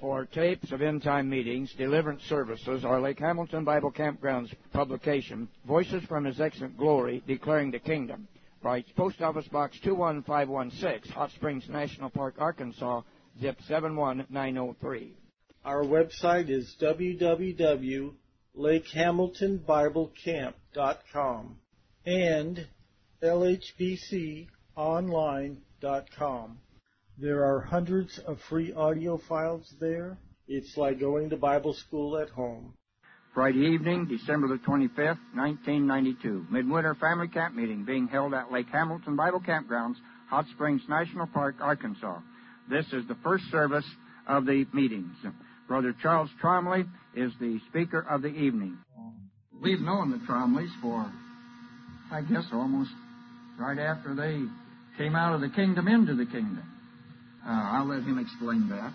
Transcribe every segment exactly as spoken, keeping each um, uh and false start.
For tapes of end-time meetings, deliverance services, or Lake Hamilton Bible Campground's publication, Voices from His Excellent Glory, Declaring the Kingdom. Writes Post Office Box two one five one six, Hot Springs National Park, Arkansas, zip seven one nine oh three. Our website is w w w dot lake hamilton bible camp dot com and l h b c online dot com. There are hundreds of free audio files there. It's like going to Bible school at home. Friday evening, December the twenty-fifth, nineteen ninety-two. Midwinter Family Camp Meeting being held at Lake Hamilton Bible Campgrounds, Hot Springs National Park, Arkansas. This is the first service of the meetings. Brother Charles Tromley is the speaker of the evening. We've known the Tromleys for, I guess, almost right after they came out of the kingdom into the kingdom. Uh, I'll let him explain that.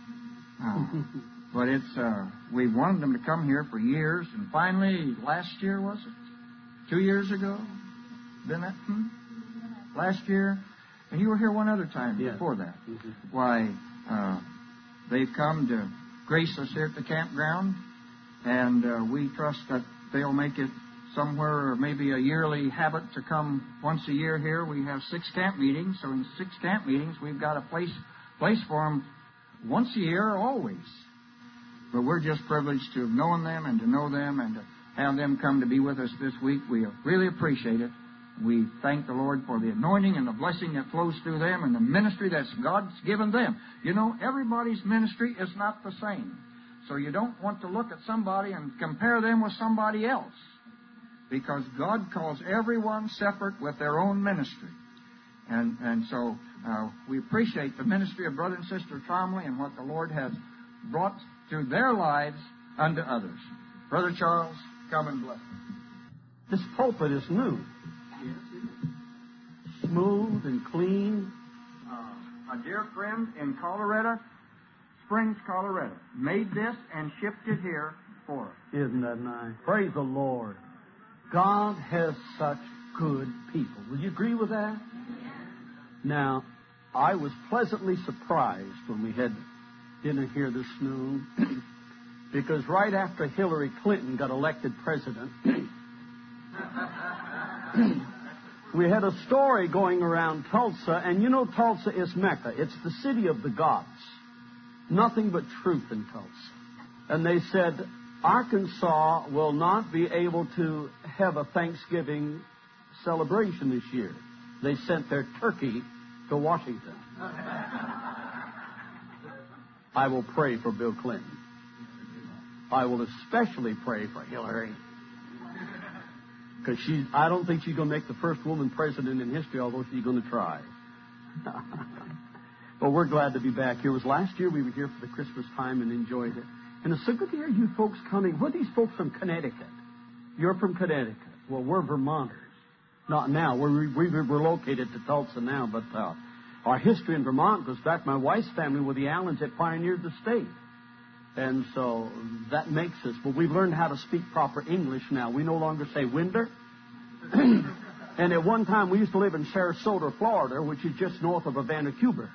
Uh, but it's, uh, we've wanted them to come here for years, and finally, last year, was it? Two years ago? Been that? Hmm? Last year? And you were here one other time yeah. before that. Mm-hmm. Why, uh, they've come to grace us here at the campground, and uh, we trust that they'll make it somewhere, or maybe a yearly habit to come once a year here. We have six camp meetings, so in six camp meetings, we've got a place place for them once a year, always. But we're just privileged to have known them and to know them and to have them come to be with us this week. We really appreciate it. We thank the Lord for the anointing and the blessing that flows through them and the ministry that God's given them. You know, everybody's ministry is not the same. So you don't want to look at somebody and compare them with somebody else, because God calls everyone separate with their own ministry. And and so uh, we appreciate the ministry of Brother and Sister Tromley and what the Lord has brought through their lives unto others. Brother Charles, come and bless them. This pulpit is new. Smooth and clean. Uh, a dear friend in Colorado Springs, Colorado, made this and shipped it here for us. Isn't that nice? Praise the Lord. God has such good people. Will you agree with that? Now, I was pleasantly surprised when we had dinner here this noon, because right after Hillary Clinton got elected president, we had a story going around Tulsa, and you know Tulsa is Mecca. It's the city of the gods. Nothing but truth in Tulsa. And they said, Arkansas will not be able to have a Thanksgiving celebration this year. They sent their turkey to Washington. I will pray for Bill Clinton. I will especially pray for Hillary. Because she, I don't think she's going to make the first woman president in history, although she's going to try. But we're glad to be back here. It was last year we were here for the Christmas time and enjoyed it. And it's so good to hear you folks coming. What are these folks from Connecticut? You're from Connecticut. Well, we're Vermonters. Not now. We're, we're relocated to Tulsa now, but uh, our history in Vermont goes back. My wife's family were the Allens that pioneered the state. And so that makes us, but we've learned how to speak proper English now. We no longer say Winder. And at one time we used to live in Sarasota, Florida, which is just north of Vancouver.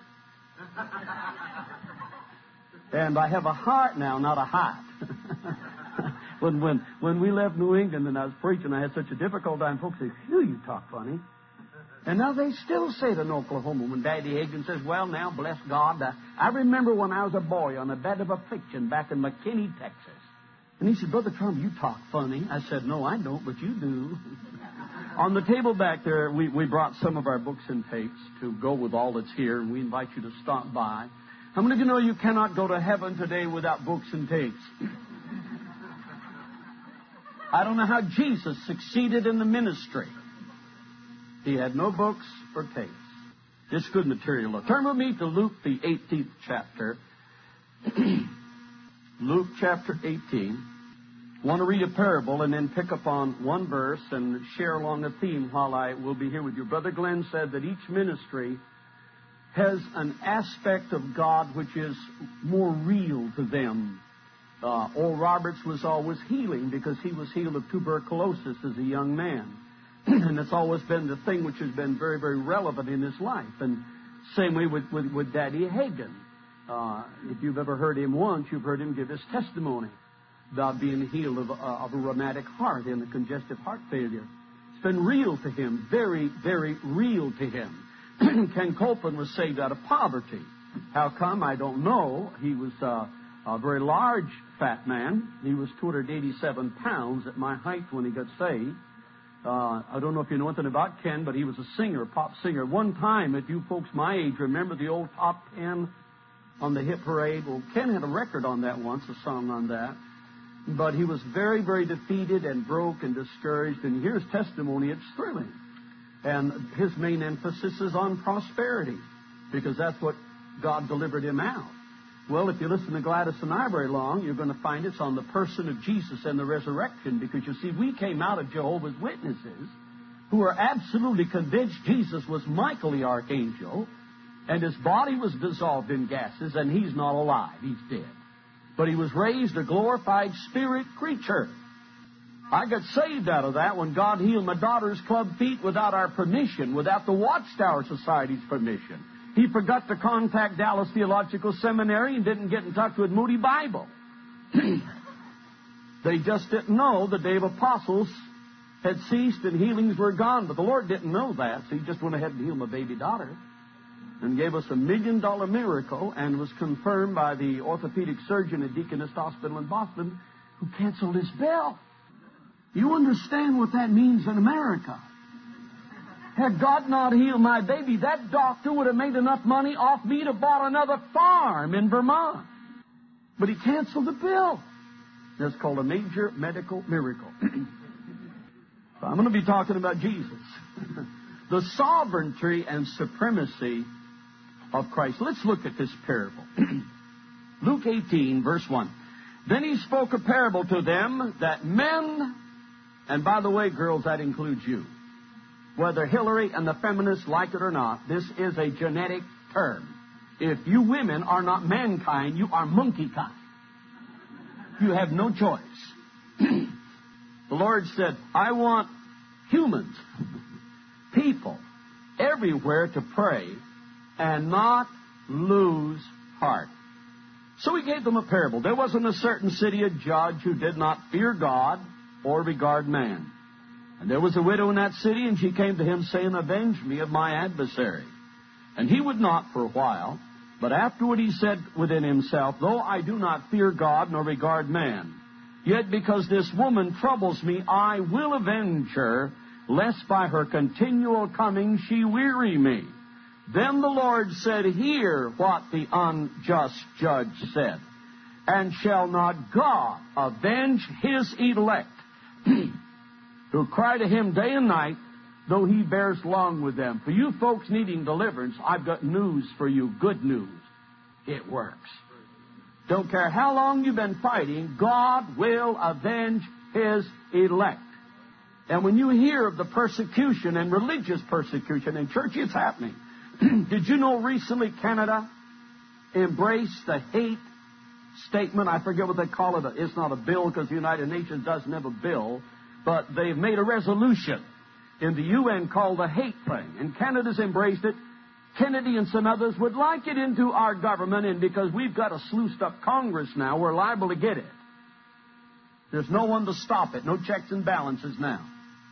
And I have a heart now, not a heart. when when when we left New England and I was preaching, I had such a difficult time. Folks say, phew, you talk funny. And now they still say it in Oklahoma when Daddy Hagan says, well, now, bless God. Uh, I remember when I was a boy on a bed of affliction back in McKinney, Texas. And he said, Brother Trump, you talk funny. I said, no, I don't, but you do. On the table back there, we, we brought some of our books and tapes to go with all that's here, and we invite you to stop by. How many of you know you cannot go to heaven today without books and tapes? I don't know how Jesus succeeded in the ministry. He had no books or tapes. Just good material. Turn with me to Luke, the eighteenth chapter. Luke chapter eighteen. I want to read a parable and then pick up on one verse and share along a theme while I will be here with you. Brother Glenn said that each ministry has an aspect of God which is more real to them. Uh, Oral Roberts was always healing because he was healed of tuberculosis as a young man. And it's always been the thing which has been very, very relevant in his life. And same way with, with, with Daddy Hagan. Uh, if you've ever heard him once, you've heard him give his testimony about being healed of, uh, of a rheumatic heart and a congestive heart failure. It's been real to him, very, very real to him. Ken Copeland was saved out of poverty. How come? I don't know. He was uh, a very large, fat man. He was two hundred eighty-seven pounds at my height when he got saved. Uh, I don't know if you know anything about Ken, but he was a singer, pop singer. One time, if you folks my age remember the old top ten on the hit parade, well, Ken had a record on that once, a song on that. But he was very, very defeated and broke and discouraged. And here's testimony. It's thrilling. And his main emphasis is on prosperity, because that's what God delivered him out. Well, if you listen to Gladys and I very long, you're going to find it's on the person of Jesus and the resurrection, because you see, we came out of Jehovah's Witnesses who are absolutely convinced Jesus was Michael the archangel, and his body was dissolved in gases, and he's not alive. He's dead. But he was raised a glorified spirit creature. I got saved out of that when God healed my daughter's club feet without our permission, without the Watchtower Society's permission. He forgot to contact Dallas Theological Seminary and didn't get in touch with Moody Bible. They just didn't know the day of apostles had ceased and healings were gone. But the Lord didn't know that, so he just went ahead and healed my baby daughter and gave us a million-dollar miracle, and was confirmed by the orthopedic surgeon at Deaconess Hospital in Boston, who canceled his bill. You understand what that means in America. Had God not healed my baby, that doctor would have made enough money off me to bought another farm in Vermont. But he canceled the bill. That's called a major medical miracle. So I'm going to be talking about Jesus. The sovereignty and supremacy of Christ. Let's look at this parable. Luke eighteen, verse one. Then he spoke a parable to them that men, and by the way, girls, that includes you, whether Hillary and the feminists like it or not, this is a genetic term. If you women are not mankind, you are monkey kind. You have no choice. The Lord said, I want humans, people, everywhere to pray and not lose heart. So he gave them a parable. There was in a certain city a judge who did not fear God or regard man. And there was a widow in that city, and she came to him, saying, Avenge me of my adversary. And he would not for a while. But afterward he said within himself, Though I do not fear God nor regard man, yet because this woman troubles me, I will avenge her, lest by her continual coming she weary me. Then the Lord said, Hear what the unjust judge said. And shall not God avenge his elect, who cry to him day and night, though he bears long with them? For you folks needing deliverance, I've got news for you, good news. It works. Don't care how long you've been fighting, God will avenge his elect. And when you hear of the persecution and religious persecution in church, it's happening. Did you know recently Canada embraced the hate statement? I forget what they call it. It's not a bill because the United Nations doesn't have a bill. But they've made a resolution in the U N called the hate thing. And Canada's embraced it. Kennedy and some others would like it into our government. And because we've got a sluiced up Congress now, we're liable to get it. There's no one to stop it. No checks and balances now.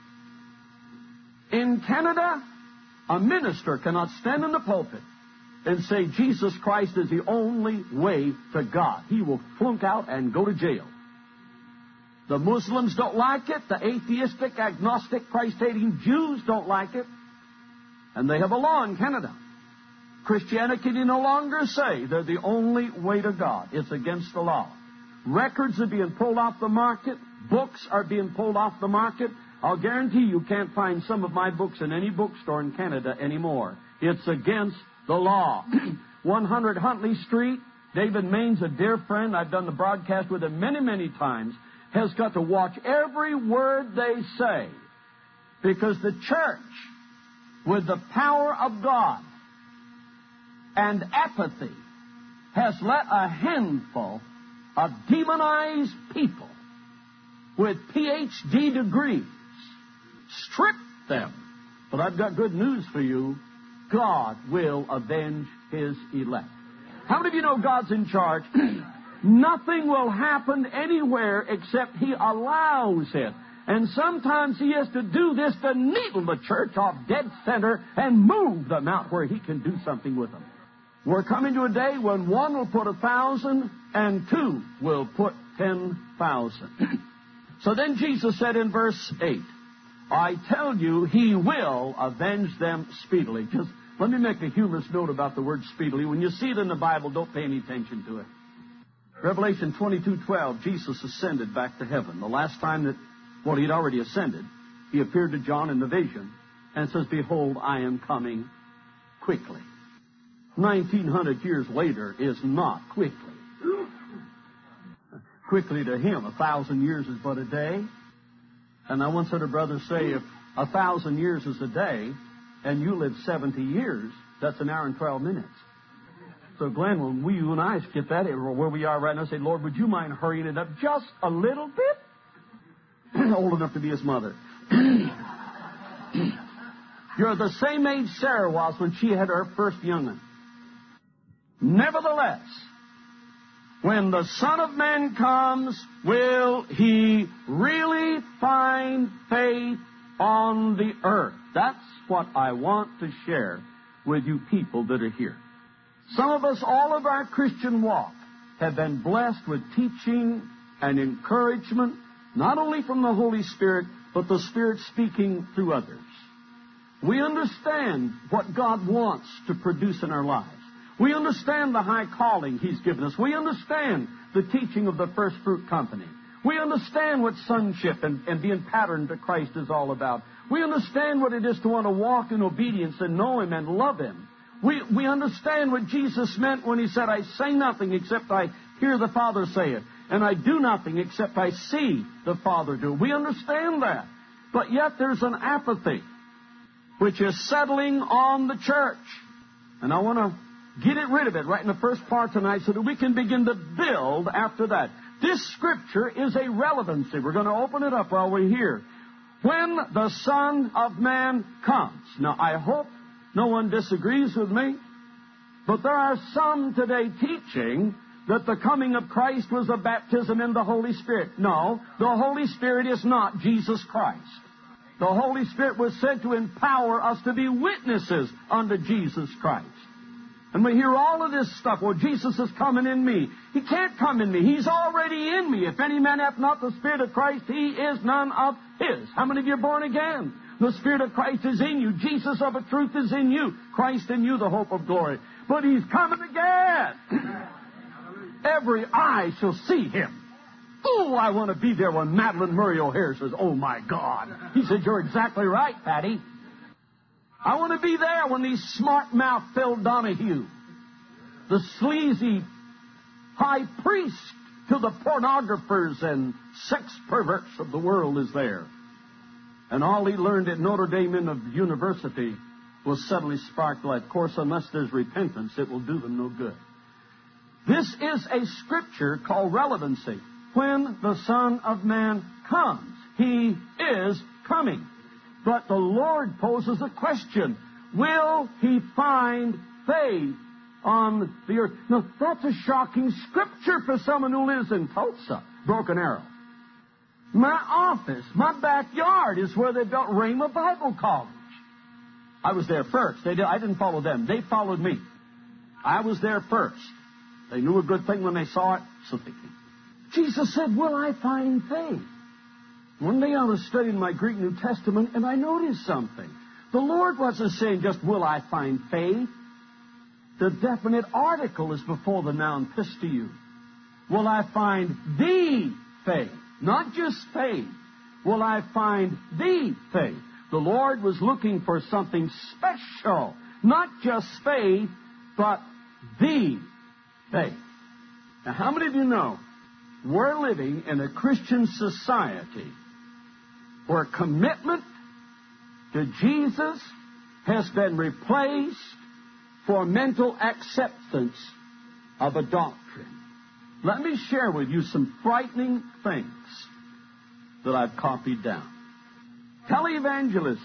In Canada, a minister cannot stand in the pulpit and say Jesus Christ is the only way to God. He will flunk out and go to jail. The Muslims don't like it. The atheistic, agnostic, Christ-hating Jews don't like it. And they have a law in Canada. Christianity can no longer say they're the only way to God. It's against the law. Records are being pulled off the market. Books are being pulled off the market. I'll guarantee you can't find some of my books in any bookstore in Canada anymore. It's against the law. one hundred Huntley Street, David Main's a dear friend. I've done the broadcast with him many, many times. Has got to watch every word they say, because the church, with the power of God and apathy, has let a handful of demonized people with P H D degrees strip them. But I've got good news for you. God will avenge his elect. How many of you know God's in charge? Nothing will happen anywhere except He allows it. And sometimes He has to do this to needle the church off dead center and move them out where He can do something with them. We're coming to a day when one will put a thousand and two will put ten thousand. So then Jesus said in verse eight, I tell you, He will avenge them speedily. Just let me make a humorous note about the word speedily. When you see it in the Bible, don't pay any attention to it. Revelation twenty-two twelve, Jesus ascended back to heaven. The last time that, well, He had already ascended, He appeared to John in the vision and says, behold, I am coming quickly. nineteen hundred years later is not quickly. Quickly to Him, a thousand years is but a day. And I once heard a brother say, if a thousand years is a day and you live seventy years, that's an hour and twelve minutes. So, Glenn, when we, you and I get that, where we are right now, say, Lord, would you mind hurrying it up just a little bit? Old enough to be His mother. You're the same age Sarah was when she had her first young'un. Nevertheless, when the Son of Man comes, will He really find faith on the earth? That's what I want to share with you people that are here. Some of us, all of our Christian walk, have been blessed with teaching and encouragement, not only from the Holy Spirit, but the Spirit speaking through others. We understand what God wants to produce in our lives. We understand the high calling He's given us. We understand the teaching of the First Fruit Company. We understand what sonship and, and being patterned to Christ is all about. We understand what it is to want to walk in obedience and know Him and love Him. We, we understand what Jesus meant when He said, I say nothing except I hear the Father say it, and I do nothing except I see the Father do it. We understand that. But yet there's an apathy which is settling on the church. And I want to get it rid of it right in the first part tonight so that we can begin to build after that. This Scripture is a relevancy. We're going to open it up while we're here. When the Son of Man comes. Now, I hope no one disagrees with me, but there are some today teaching that the coming of Christ was a baptism in the Holy Spirit. No, the Holy Spirit is not Jesus Christ. The Holy Spirit was sent to empower us to be witnesses unto Jesus Christ. And we hear all of this stuff. Well, Jesus is coming in me. He can't come in me. He's already in me. If any man hath not the Spirit of Christ, he is none of His. How many of you are born again? The Spirit of Christ is in you. Jesus of a truth is in you. Christ in you, the hope of glory. But He's coming again. Every eye shall see Him. Oh, I want to be there when Madeline Murray O'Hare says, oh, my God. He said, you're exactly right, Patty. I want to be there when these smart-mouth Phil Donahue, the sleazy high priest to the pornographers and sex perverts of the world is there. And all he learned at Notre Dame in the university will suddenly spark light. Of course, unless there's repentance, it will do them no good. This is a scripture called relevancy. When the Son of Man comes, He is coming. But the Lord poses a question. Will He find faith on the earth? Now, that's a shocking scripture for someone who lives in Tulsa, Broken Arrow. My office, my backyard is where they built Rhema Bible College. I was there first. They did, I didn't follow them. They followed me. I was there first. They knew a good thing when they saw it, so they came. Jesus said, will I find faith? One day I was studying my Greek New Testament, and I noticed something. The Lord wasn't saying just, will I find faith? The definite article is before the noun pisteu. Will I find the faith? Not just faith. Will I find the faith? The Lord was looking for something special. Not just faith, but the faith. Now, how many of you know we're living in a Christian society where commitment to Jesus has been replaced for mental acceptance of a doctrine? Let me share with you some frightening things that I've copied down. Televangelism,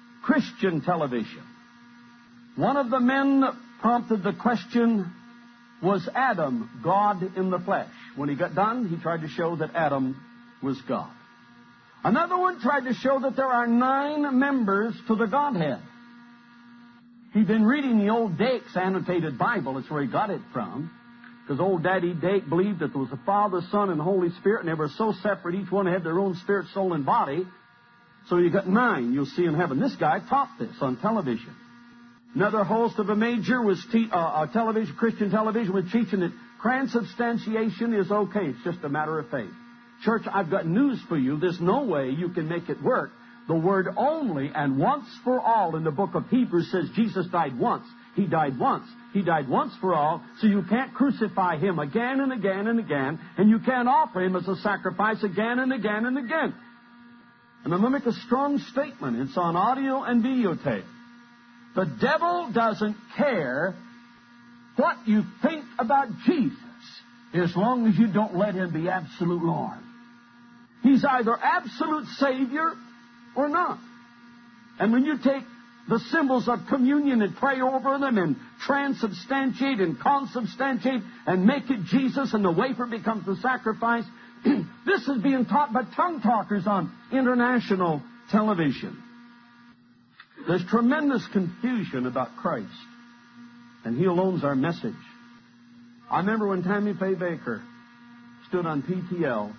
Christian television. One of the men prompted the question, was Adam, God in the flesh. When he got done, he tried to show that Adam was God. Another one tried to show that there are nine members to the Godhead. He'd been reading the old Dake's annotated Bible. That's where he got it from. Because old Daddy Dake believed that there was a Father, Son, and Holy Spirit, and they were so separate, each one had their own spirit, soul, and body. So you got nine you'll see in heaven. This guy taught this on television. Another host of a major was te- uh, a television, Christian television, was teaching that transubstantiation is okay. It's just a matter of faith. Church, I've got news for you. There's no way you can make it work. The word only and once for all in the book of Hebrews says Jesus died once. He died once. He died once for all, so you can't crucify Him again and again and again, and you can't offer Him as a sacrifice again and again and again. And I'm going to make a strong statement. It's on audio and videotape. The devil doesn't care what you think about Jesus as long as you don't let Him be absolute Lord. He's either absolute Savior or not. And when you take the symbols of communion and pray over them and transubstantiate and consubstantiate and make it Jesus and the wafer becomes the sacrifice, this is being taught by tongue talkers on international television. There's tremendous confusion about Christ, and He alone's our message. I remember when Tammy Faye Baker stood on P T L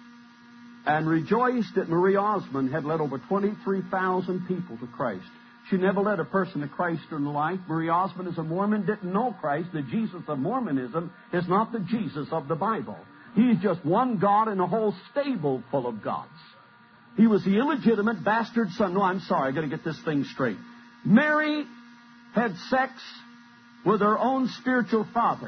and rejoiced that Marie Osmond had led over twenty-three thousand people to Christ. She never led a person to Christ in life. Marie Osmond, as a Mormon, didn't know Christ. The Jesus of Mormonism is not the Jesus of the Bible. He's just one God in a whole stable full of gods. He was the illegitimate bastard son. No, I'm sorry, I've got to get this thing straight. Mary had sex with her own spiritual father.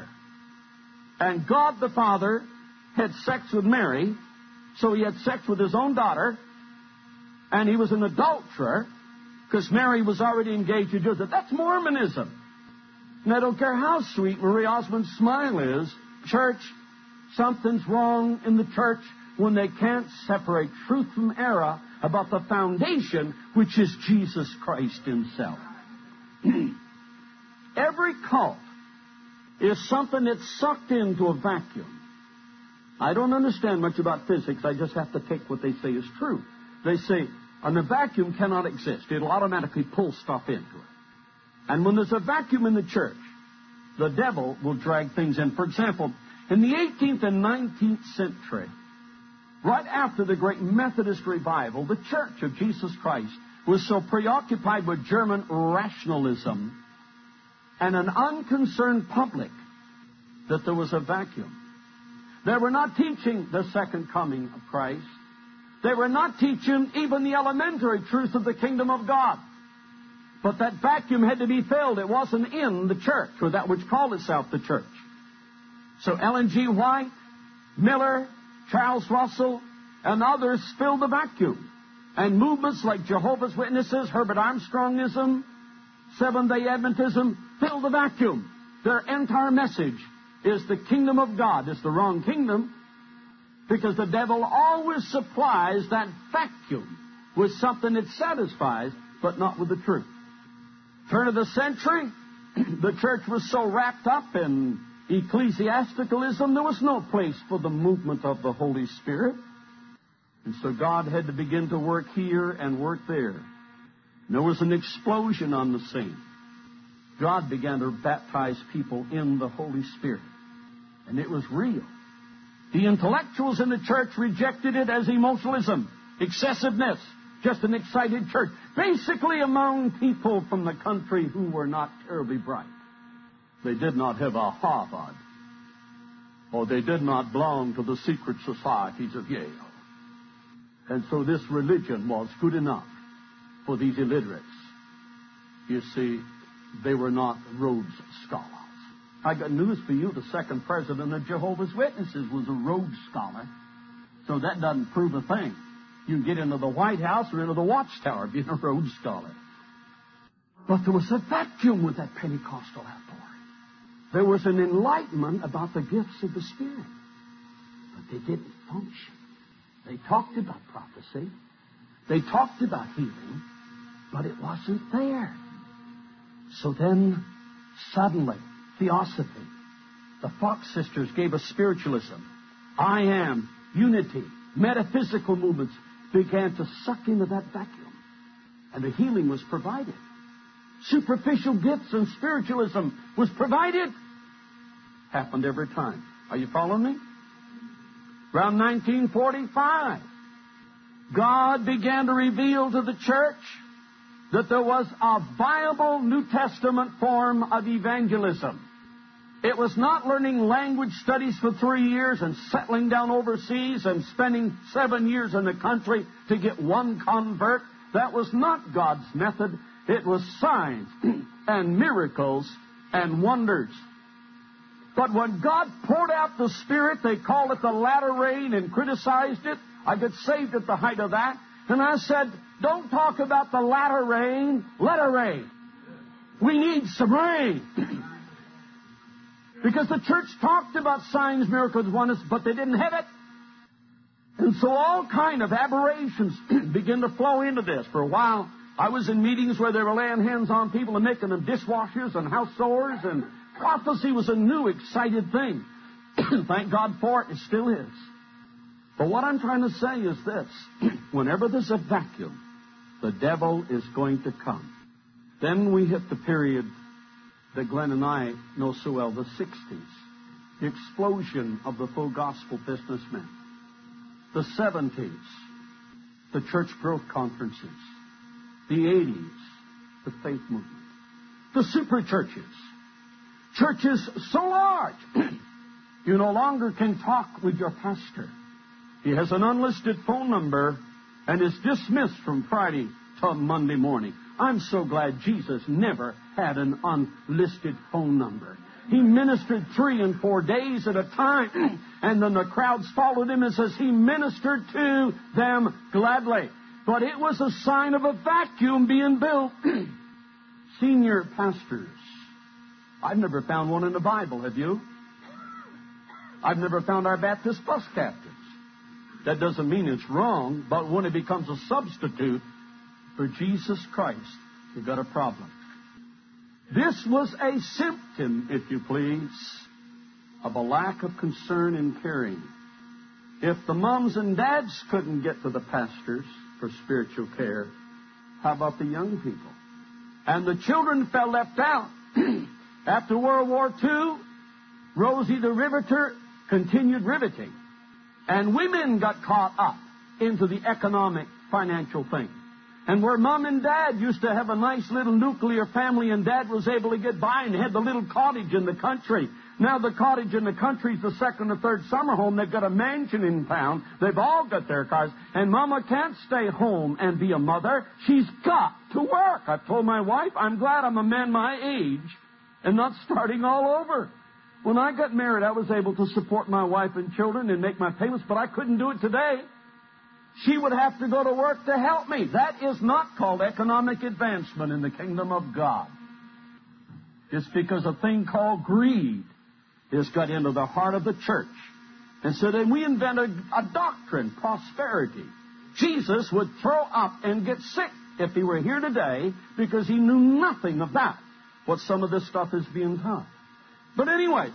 And God the Father had sex with Mary, so he had sex with his own daughter, and he was an adulterer, because Mary was already engaged to Joseph. That's Mormonism. And I don't care how sweet Marie Osmond's smile is, church, something's wrong in the church when they can't separate truth from error about the foundation, which is Jesus Christ Himself. Every cult is something that's sucked into a vacuum. I don't understand much about physics. I just have to take what they say is true. They say, and the vacuum cannot exist. It'll automatically pull stuff into it. And when there's a vacuum in the church, the devil will drag things in. For example, in the eighteenth and nineteenth century, right after the great Methodist revival, the Church of Jesus Christ was so preoccupied with German rationalism and an unconcerned public that there was a vacuum. They were not teaching the second coming of Christ. They were not teaching even the elementary truth of the kingdom of God. But that vacuum had to be filled. It wasn't in the church, or that which called itself the church. So Ellen G. White, Miller, Charles Russell, and others filled the vacuum. And movements like Jehovah's Witnesses, Herbert Armstrongism, Seventh-day Adventism filled the vacuum. Their entire message is the kingdom of God. It's the wrong kingdom, because the devil always supplies that vacuum with something that satisfies, but not with the truth. Turn of the century, the church was so wrapped up in ecclesiasticalism, there was no place for the movement of the Holy Spirit. And so God had to begin to work here and work there. And there was an explosion on the scene. God began to baptize people in the Holy Spirit. And it was real. The intellectuals in the church rejected it as emotionalism, excessiveness, just an excited church. Basically among people from the country who were not terribly bright. They did not have a Harvard, or they did not belong to the secret societies of Yale. And so this religion was good enough for these illiterates. You see, they were not Rhodes Scholars. I got news for you. The second president of Jehovah's Witnesses was a Rhodes Scholar. So that doesn't prove a thing. You can get into the White House or into the Watchtower being a Rhodes Scholar. But there was a vacuum with that Pentecostal outpouring. There was an enlightenment about the gifts of the Spirit. But they didn't function. They talked about prophecy. They talked about healing. But it wasn't there. So then, suddenly, Theosophy The Fox sisters gave us spiritualism. I am, unity, metaphysical movements began to suck into that vacuum. And the healing was provided. Superficial gifts and spiritualism was provided. Happened every time. Are you following me? Around nineteen forty-five, God began to reveal to the church that there was a viable New Testament form of evangelism. It was not learning language studies for three years and settling down overseas and spending seven years in the country to get one convert. That was not God's method. It was signs and miracles and wonders. But when God poured out the Spirit, they called it the latter rain and criticized it. I got saved at the height of that. And I said, don't talk about the latter rain, let it rain. We need some rain. Because the church talked about signs, miracles, wonders, but they didn't have it. And so all kind of aberrations begin to flow into this. For a while, I was in meetings where they were laying hands on people and making them dishwashers and house sewers, and prophecy was a new, excited thing. Thank God for it. It still is. But what I'm trying to say is this. Whenever there's a vacuum, the devil is going to come. Then we hit the period that Glenn and I know so well, the sixties. The explosion of the full gospel businessmen. The seventies. The church growth conferences. The eighties. The faith movement. The super churches. Churches so large, you no longer can talk with your pastor. He has an unlisted phone number and is dismissed from Friday till Monday morning. I'm so glad Jesus never had an unlisted phone number. He ministered three and four days at a time, and then the crowds followed him. It says he ministered to them gladly. But it was a sign of a vacuum being built. Senior pastors. I've never found one in the Bible, have you? I've never found our Baptist bus captains. That doesn't mean it's wrong, but when it becomes a substitute for Jesus Christ, you've got a problem. This was a symptom, if you please, of a lack of concern and caring. If the moms and dads couldn't get to the pastors for spiritual care, how about the young people? And the children fell left out. After World War Two, Rosie the Riveter continued riveting. And women got caught up into the economic, financial thing. And where mom and dad used to have a nice little nuclear family and dad was able to get by and had the little cottage in the country. Now the cottage in the country is the second or third summer home. They've got a mansion in town. They've all got their cars. And mama can't stay home and be a mother. She's got to work. I've told my wife, I'm glad I'm a man my age and not starting all over. When I got married, I was able to support my wife and children and make my payments, but I couldn't do it today. She would have to go to work to help me. That is not called economic advancement in the kingdom of God. It's because a thing called greed has got into the heart of the church. And so then we invented a doctrine, prosperity. Jesus would throw up and get sick if he were here today because he knew nothing about what some of this stuff is being taught. But anyway,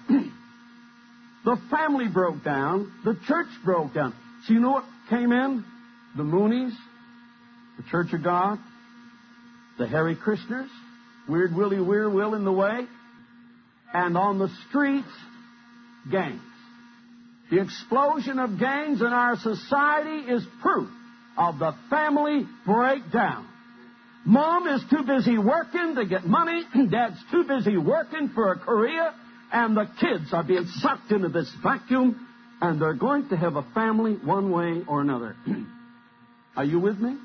the family broke down. The church broke down. So you know what came in? The Moonies, the Church of God, the Hare Krishners, Weird Willie Weir Will in the way, and on the streets, gangs. The explosion of gangs in our society is proof of the family breakdown. Mom is too busy working to get money. Dad's too busy working for a career. And the kids are being sucked into this vacuum. And they're going to have a family one way or another. Are you with me?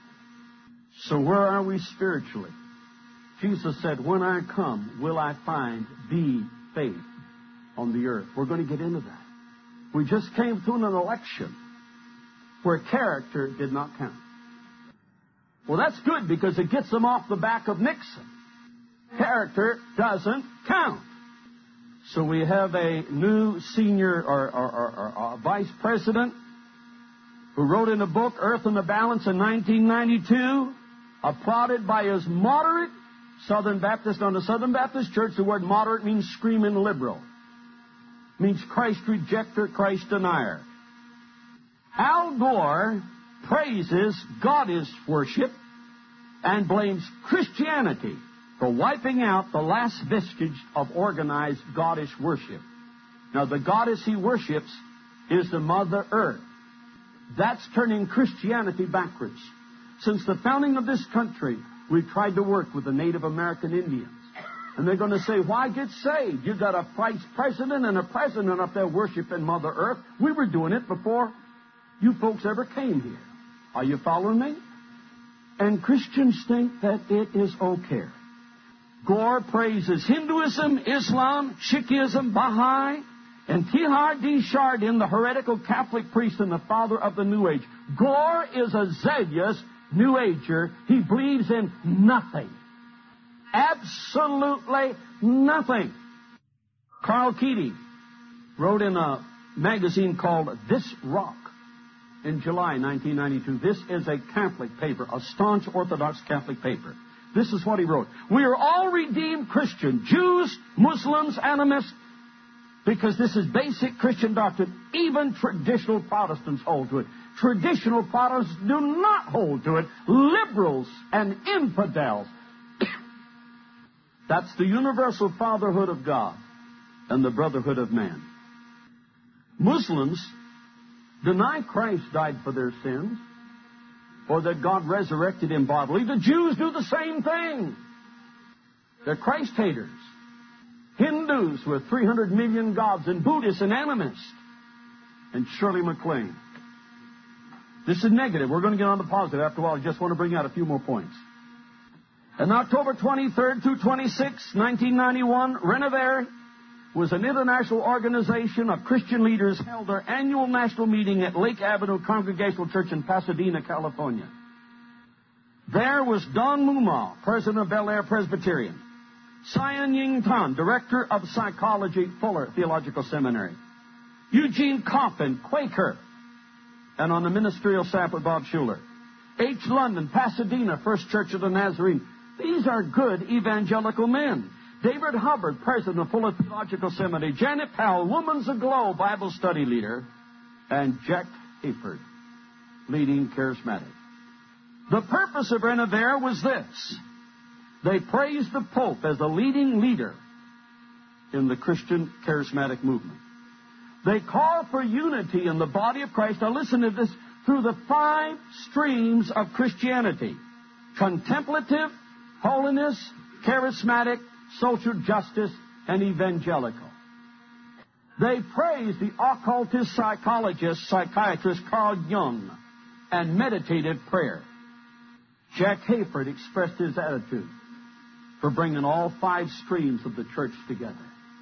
So where are we spiritually? Jesus said, when I come, will I find the faith on the earth? We're going to get into that. We just came through an election where character did not count. Well, that's good because it gets them off the back of Nixon. Character doesn't count. So we have a new senior or, or, or, or vice president who wrote in a book, Earth in the Balance, in nineteen ninety-two, applauded by his moderate Southern Baptist. On the Southern Baptist Church, the word moderate means screaming liberal. means Christ rejecter, Christ denier. Al Gore praises goddess worship and blames Christianity for wiping out the last vestige of organized goddess worship. Now, the goddess he worships is the Mother Earth. That's turning Christianity backwards. Since the founding of this country, we've tried to work with the Native American Indians. And they're going to say, why get saved? You've got a vice president and a president up there worshiping Mother Earth. We were doing it before you folks ever came here. Are you following me? And Christians think that it is okay. Gore praises Hinduism, Islam, Sikhism, Baha'i, and Teilhard Chardin, the heretical Catholic priest and the father of the New Age. Gore is a zealous New Ager. He believes in nothing. Absolutely nothing. Carl Keating wrote in a magazine called This Rock in July nineteen ninety-two. This is a Catholic paper, a staunch Orthodox Catholic paper. This is what he wrote. We are all redeemed Christian, Jews, Muslims, animists, because this is basic Christian doctrine. Even traditional Protestants hold to it. Traditional Protestants do not hold to it. Liberals and infidels. That's the universal fatherhood of God and the brotherhood of man. Muslims deny Christ died for their sins or that God resurrected him bodily. The Jews do the same thing. They're Christ haters. Hindus with three hundred million gods, and Buddhists and animists. And Shirley MacLaine. This is negative. We're going to get on the positive after a while. I just want to bring out a few more points. On October twenty-third through twenty-sixth, nineteen ninety-one, Renover was an international organization of Christian leaders held their annual national meeting at Lake Avenue Congregational Church in Pasadena, California. There was Don Mumal, president of Bel Air Presbyterian. Sion Ying Tan, director of psychology, Fuller Theological Seminary. Eugene Coffin, Quaker, and on the ministerial staff with Bob Schuller. H. London, Pasadena, First Church of the Nazarene. These are good evangelical men. David Hubbard, president of Fuller Theological Seminary. Janet Powell, Woman's Aglow, Bible study leader. And Jack Hayford, leading charismatic. The purpose of Renover was this. They praised the Pope as a leading leader in the Christian charismatic movement. They call for unity in the body of Christ. Now listen to this. Through the five streams of Christianity. Contemplative, holiness, charismatic, social justice, and evangelical. They praise the occultist psychologist, psychiatrist Carl Jung, and meditative prayer. Jack Hayford expressed his attitude for bringing all five streams of the church together.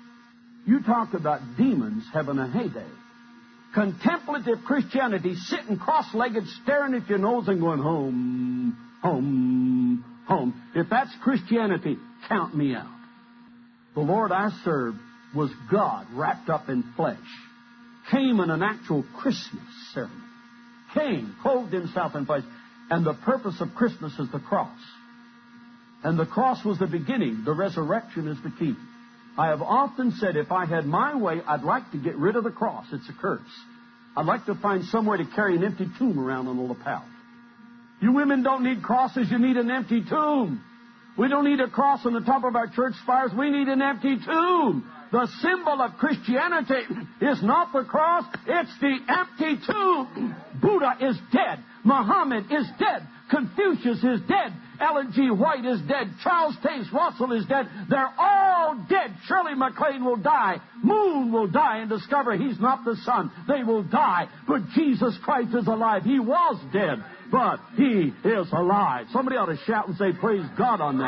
You talk about demons having a heyday. Contemplative Christianity, sitting cross-legged, staring at your nose and going, home, home, home. If that's Christianity, count me out. The Lord I served was God wrapped up in flesh. Came in an actual Christmas ceremony. Came, clothed himself in flesh. And the purpose of Christmas is the cross. And the cross was the beginning. The resurrection is the key. I have often said if I had my way, I'd like to get rid of the cross. It's a curse. I'd like to find somewhere to carry an empty tomb around on a lapel. You women don't need crosses. You need an empty tomb. We don't need a cross on the top of our church spires. We need an empty tomb. The symbol of Christianity is not the cross. It's the empty tomb. Buddha is dead. Muhammad is dead. Confucius is dead. Ellen G. White is dead. Charles Taze Russell is dead. They're all dead. Shirley MacLaine will die. Moon will die and discover he's not the son. They will die. But Jesus Christ is alive. He was dead, but he is alive. Somebody ought to shout and say, praise God on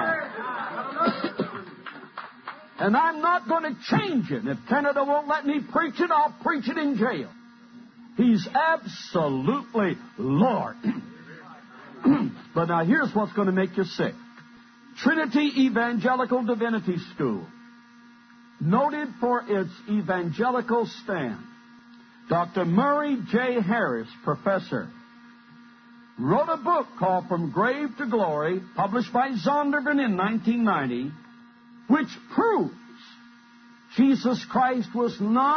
that. And I'm not going to change it. If Canada won't let me preach it, I'll preach it in jail. He's absolutely Lord. But now here's what's going to make you sick. Trinity Evangelical Divinity School, noted for its evangelical stand. Doctor Murray J. Harris, professor, wrote a book called From Grave to Glory, published by Zondervan in nineteen ninety, which proves Jesus Christ was not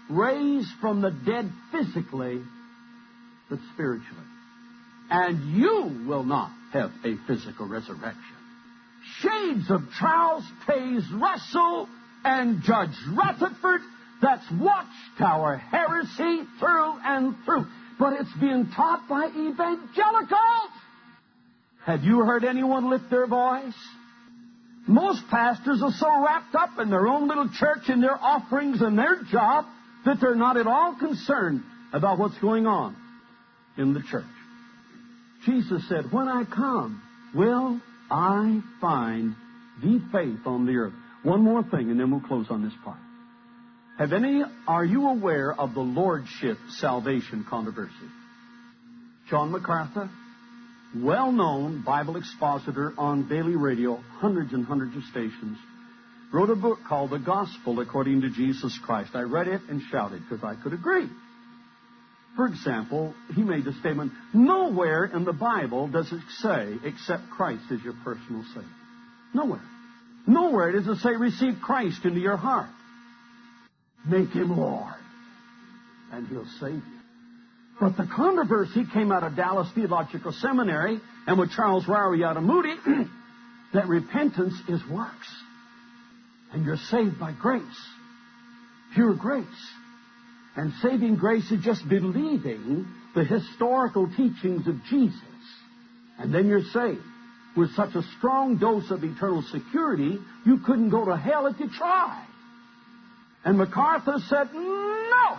raised from the dead physically, but spiritually. And you will not have a physical resurrection. Shades of Charles Taze Russell and Judge Rutherford, that's Watchtower heresy through and through. But it's being taught by evangelicals. Have you heard anyone lift their voice? Most pastors are so wrapped up in their own little church and their offerings and their job that they're not at all concerned about what's going on in the church. Jesus said, when I come, will I find the faith on the earth? One more thing, and then we'll close on this part. Have any, are you aware of the Lordship salvation controversy? John MacArthur, well-known Bible expositor on daily radio, hundreds and hundreds of stations, wrote a book called The Gospel According to Jesus Christ. I read it and shouted because I could agree. For example, he made the statement, nowhere in the Bible does it say, except Christ is your personal Savior. Nowhere. Nowhere does it say, receive Christ into your heart. Make Him Lord, and He'll save you. But the controversy came out of Dallas Theological Seminary and with Charles Rowery out of Moody that repentance is works. And you're saved by grace. Pure grace. And saving grace is just believing the historical teachings of Jesus. And then you're saved. With such a strong dose of eternal security, you couldn't go to hell if you tried. And MacArthur said, no.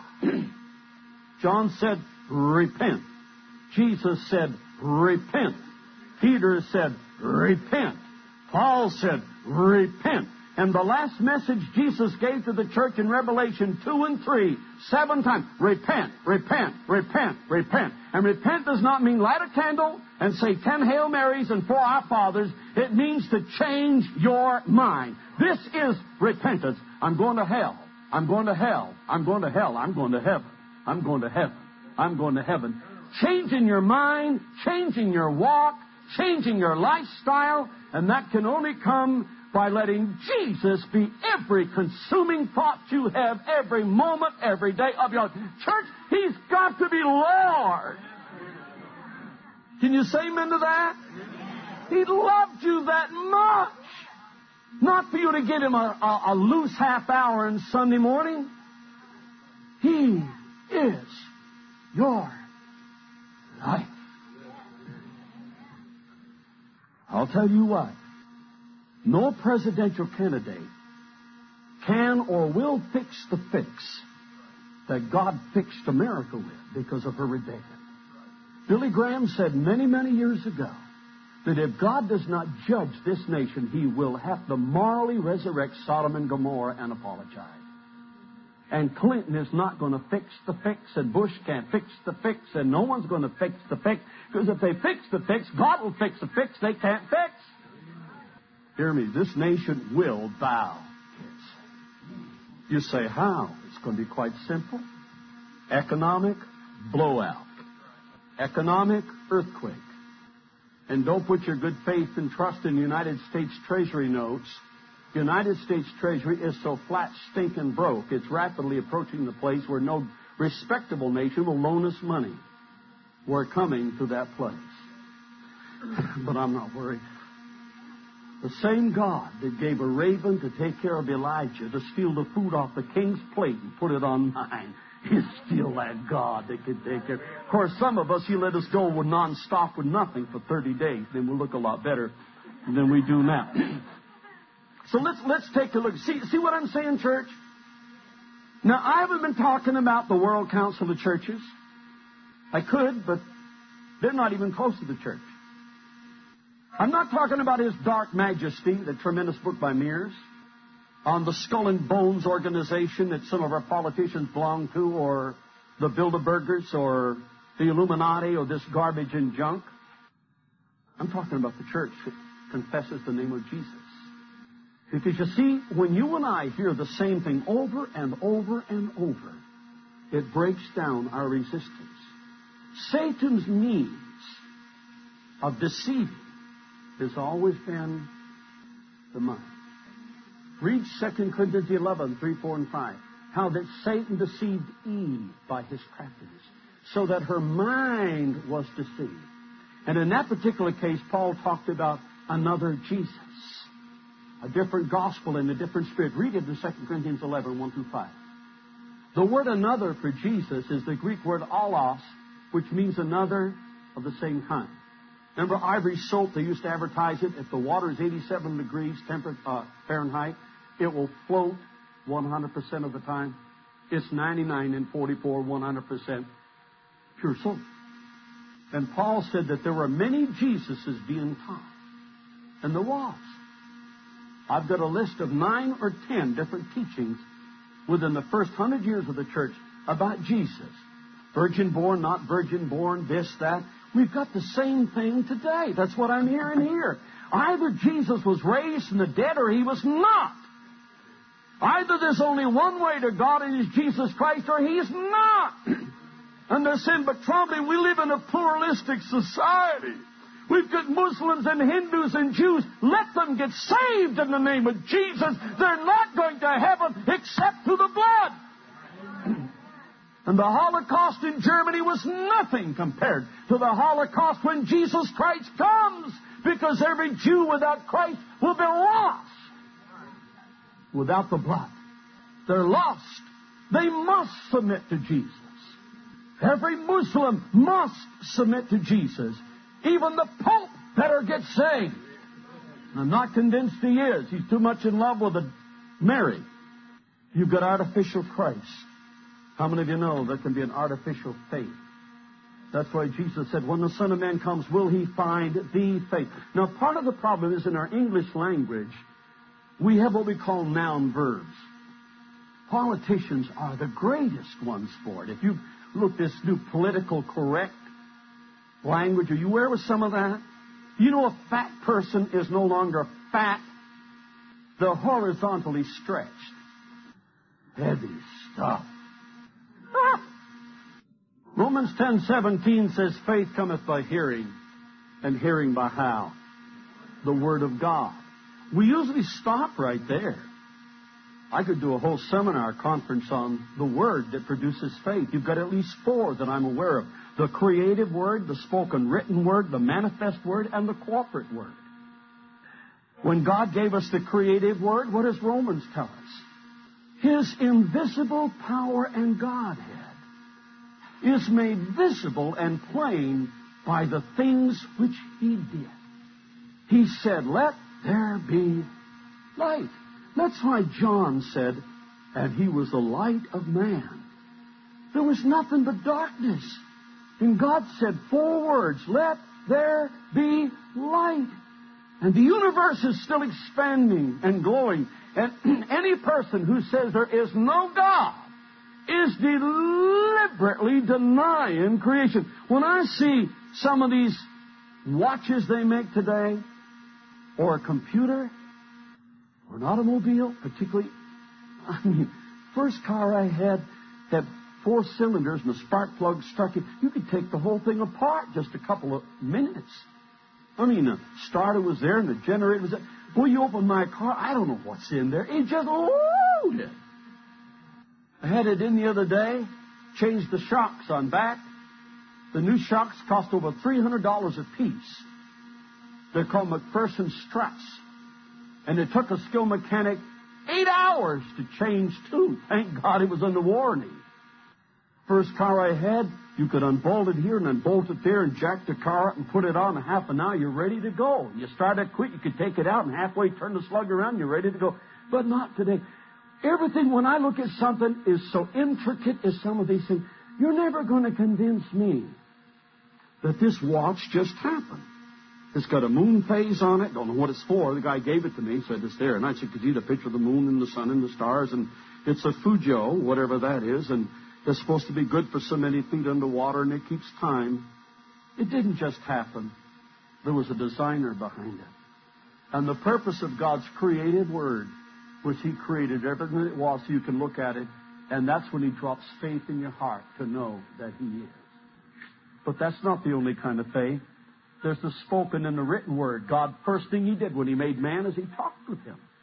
John said, repent. Jesus said, repent. Peter said, repent. Paul said, repent. And the last message Jesus gave to the church in Revelation two and three, seven times, repent, repent, repent, repent. And repent does not mean light a candle and say ten Hail Marys and four Our Fathers. It means to change your mind. This is repentance. I'm going to hell. I'm going to hell. I'm going to hell. I'm going to heaven. I'm going to heaven. I'm going to heaven. Changing your mind, changing your walk, changing your lifestyle, and that can only come by letting Jesus be every consuming thought you have every moment, every day of your life. Church, He's got to be Lord. Can you say amen to that? He loved you that much. Not for you to get Him a, a, a loose half hour on Sunday morning. He is your life. I'll tell you what. No presidential candidate can or will fix the fix that God fixed America with because of her rebellion. Billy Graham said many, many years ago that if God does not judge this nation, He will have to morally resurrect Sodom and Gomorrah and apologize. And Clinton is not going to fix the fix, and Bush can't fix the fix, and no one's going to fix the fix, because if they fix the fix, God will fix the fix they can't fix. Hear me, this nation will bow its knee. You say, how? It's going to be quite simple. Economic blowout. Economic earthquake. And don't put your good faith and trust in the United States Treasury notes. The United States Treasury is so flat, stinking broke, it's rapidly approaching the place where no respectable nation will loan us money. We're coming to that place. But I'm not worried. The same God that gave a raven to take care of Elijah, to steal the food off the king's plate and put it on mine, is still that God that can take care. Of course, some of us, He let us go with non-stop with nothing for thirty days. Then we'll look a lot better than we do now. So let's let's take a look. See, see what I'm saying, church? Now, I haven't been talking about the World Council of Churches. I could, but they're not even close to the church. I'm not talking about His Dark Majesty, the tremendous book by Mears, on the Skull and Bones organization that some of our politicians belong to, or the Bilderbergers, or the Illuminati, or this garbage and junk. I'm talking about the church that confesses the name of Jesus. Because you see, when you and I hear the same thing over and over and over, it breaks down our resistance. Satan's means of deceiving has always been the mind. Read Second Corinthians eleven, three, four, and five. how that Satan deceived Eve by his craftiness, so that her mind was deceived. And in that particular case, Paul talked about another Jesus, a different gospel and a different spirit. Read it in Second Corinthians eleven, one through five. The word another for Jesus is the Greek word allos, which means another of the same kind. Remember ivory soap, they used to advertise it. If the water is eighty-seven degrees temper, uh, Fahrenheit, it will float one hundred percent of the time. It's ninety-nine and forty-four, one hundred percent pure soap. And Paul said that there were many Jesuses being taught. And there was. I've got a list of nine or ten different teachings within the first hundred years of the church about Jesus. Virgin born, not virgin born, this, that. We've got the same thing today. That's what I'm hearing here. Either Jesus was raised from the dead or he was not. Either there's only one way to God and it's Jesus Christ or he's not. And they're saying, but Trombley, we live in a pluralistic society. We've got Muslims and Hindus and Jews. Let them get saved in the name of Jesus. They're not going to heaven except through the blood. And the Holocaust in Germany was nothing compared to the Holocaust when Jesus Christ comes. Because every Jew without Christ will be lost. Without the blood. They're lost. They must submit to Jesus. Every Muslim must submit to Jesus. Even the Pope better get saved. I'm not convinced he is. He's too much in love with a Mary. You've got artificial Christ. How many of you know there can be an artificial faith? That's why Jesus said, when the Son of Man comes, will he find the faith? Now, part of the problem is in our English language, we have what we call noun verbs. Politicians are the greatest ones for it. If you look this new political correct language, are you aware of some of that? You know a fat person is no longer fat. They're horizontally stretched. Heavy stuff. Ah! Romans ten seventeen says, faith cometh by hearing, and hearing by how? The Word of God. We usually stop right there. I could do a whole seminar conference on the Word that produces faith. You've got at least four that I'm aware of. The creative Word, the spoken written Word, the manifest Word, and the corporate Word. When God gave us the creative Word, what does Romans tell us? His invisible power and Godhead is made visible and plain by the things which He did. He said, let there be light. That's why John said, and He was the light of man. There was nothing but darkness. And God said four words, let there be light. And the universe is still expanding and glowing. And any person who says there is no God is deliberately denying creation. When I see some of these watches they make today, or a computer, or an automobile, particularly, I mean, first car I had had four cylinders and a spark plug struck it. You could take the whole thing apart just a couple of minutes. I mean, the starter was there and the generator was there. Boy, you open my car, I don't know what's in there. It just loaded. I had it in the other day, changed the shocks on back. The new shocks cost over three hundred dollars a piece. They're called McPherson struts. And it took a skilled mechanic eight hours to change two. Thank God it was under warranty. First car I had, you could unbolt it here and unbolt it there and jack the car up and put it on in half an hour. You're ready to go. You start it quick, you could take it out and halfway turn the slug around and you're ready to go. But not today. Everything, when I look at something, is so intricate as some of these things. You're never going to convince me that this watch just happened. It's got a moon phase on it. Don't know what it's for. The guy gave it to me, said it's there. And I said, could you see the picture of the moon and the sun and the stars? And it's a Fujio, whatever that is. And it's supposed to be good for so many feet underwater, and it keeps time. It didn't just happen. There was a designer behind it. And the purpose of God's creative Word was He created everything that it was so you can look at it. And that's when He drops faith in your heart to know that He is. But that's not the only kind of faith. There's the spoken and the written Word. God, first thing He did when He made man is He talked with him.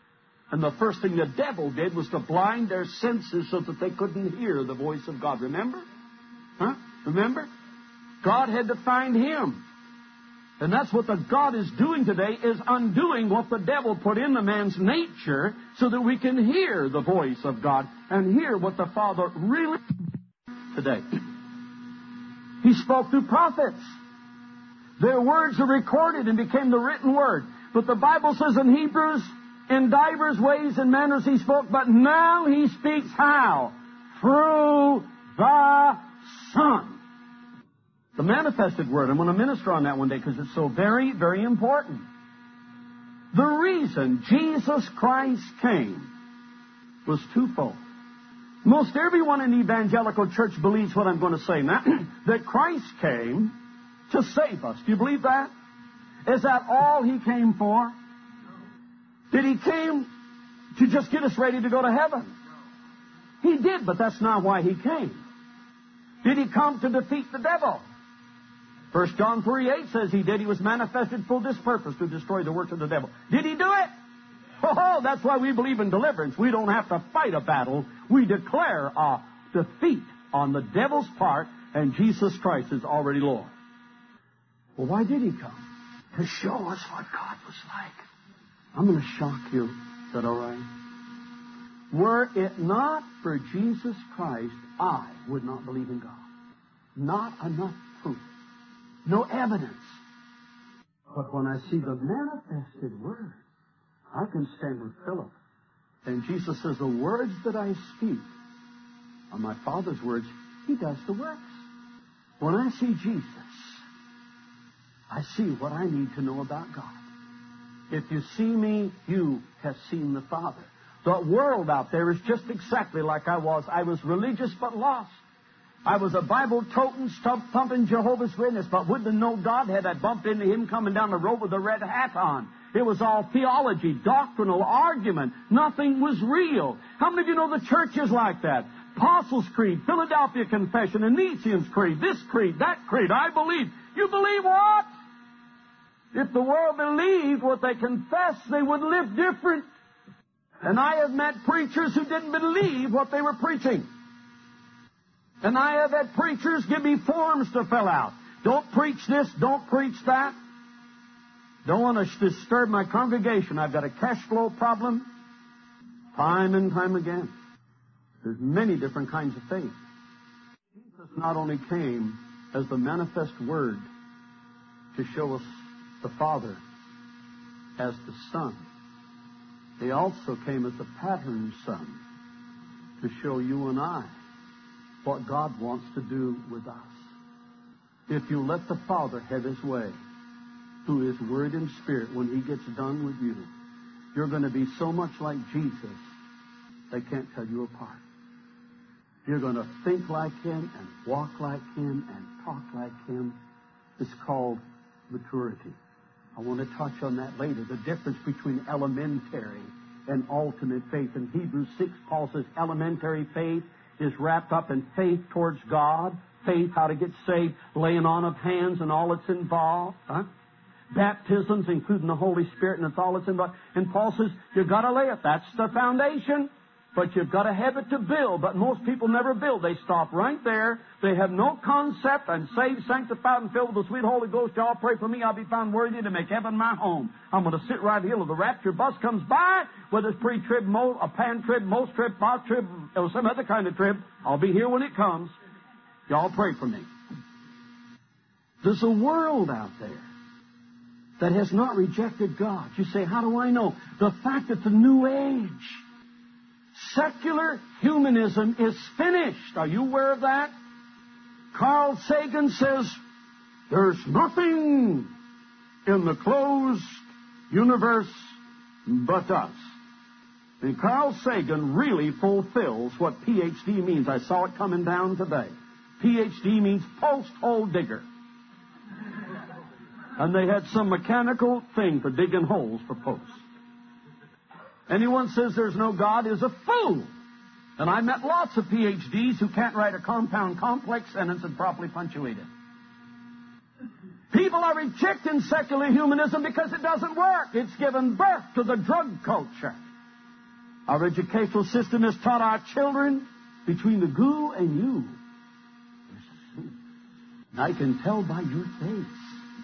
And the first thing the devil did was to blind their senses so that they couldn't hear the voice of God. Remember? Huh? Remember? God had to find him. And that's what the God is doing today, is undoing what the devil put in the man's nature so that we can hear the voice of God and hear what the Father really today. He spoke through prophets. Their words are recorded and became the written word. But the Bible says in Hebrews, in divers ways and manners he spoke, but now he speaks how? Through the Son. The manifested word. I'm going to minister on that one day because it's so very, very important. The reason Jesus Christ came was twofold. Most everyone in the evangelical church believes what I'm going to say now, that Christ came to save us. Do you believe that? Is that all he came for? Did he came to just get us ready to go to heaven? He did, but that's not why he came. Did he come to defeat the devil? First John three eight says he did. He was manifested for this purpose, to destroy the works of the devil. Did he do it? Oh, that's why we believe in deliverance. We don't have to fight a battle. We declare a defeat on the devil's part, and Jesus Christ is already Lord. Well, why did he come? To show us what God was like. I'm going to shock you. Is that all right? Were it not for Jesus Christ, I would not believe in God. Not enough proof. No evidence. But when I see the manifested Word, I can stand with Philip. And Jesus says, the words that I speak are my Father's words. He does the works. When I see Jesus, I see what I need to know about God. If you see me, you have seen the Father. The world out there is just exactly like I was. I was religious but lost. I was a Bible-toting, stump-thumping Jehovah's Witness, but wouldn't have known God had I bumped into him coming down the road with a red hat on. It was all theology, doctrinal argument. Nothing was real. How many of you know the church is like that? Apostles' Creed, Philadelphia Confession, and Nicene Creed, this creed, that creed, I believe. You believe what? If the world believed what they confess, they would live different. And I have met preachers who didn't believe what they were preaching. And I have had preachers give me forms to fill out. Don't preach this, don't preach that. Don't want to disturb my congregation. I've got a cash flow problem. Time and time again. There's many different kinds of faith. Jesus not only came as the manifest Word to show us the Father as the Son, He also came as the pattern Son to show you and I what God wants to do with us. If you let the Father have His way through His Word and Spirit, when He gets done with you, you're going to be so much like Jesus, they can't tell you apart. You're going to think like Him and walk like Him and talk like Him. It's called maturity. I want to touch on that later, the difference between elementary and ultimate faith. In Hebrews six, Paul says elementary faith is wrapped up in faith towards God, faith how to get saved, laying on of hands and all that's involved. Huh? Baptisms, including the Holy Spirit, and it's all that's involved. And Paul says, you've got to lay it. That's the foundation. But you've got to have it to build. But most people never build. They stop right there. They have no concept. I'm saved, sanctified, and filled with the sweet Holy Ghost. Y'all pray for me. I'll be found worthy to make heaven my home. I'm going to sit right here till the rapture bus comes by, whether it's pre-trib, mo- a pan-trib, most-trib, post-trib, or some other kind of trib. I'll be here when it comes. Y'all pray for me. There's a world out there that has not rejected God. You say, how do I know? The fact that the New Age, secular humanism is finished. Are you aware of that? Carl Sagan says, there's nothing in the closed universe but us. And Carl Sagan really fulfills what P H D means. I saw it coming down today. P H D means post-hole digger. And they had some mechanical thing for digging holes for posts. Anyone says there's no God is a fool. And I met lots of P H Ds who can't write a compound complex sentence and properly punctuate it. People are rejecting secular humanism because it doesn't work. It's given birth to the drug culture. Our educational system has taught our children between the goo and you. And I can tell by your face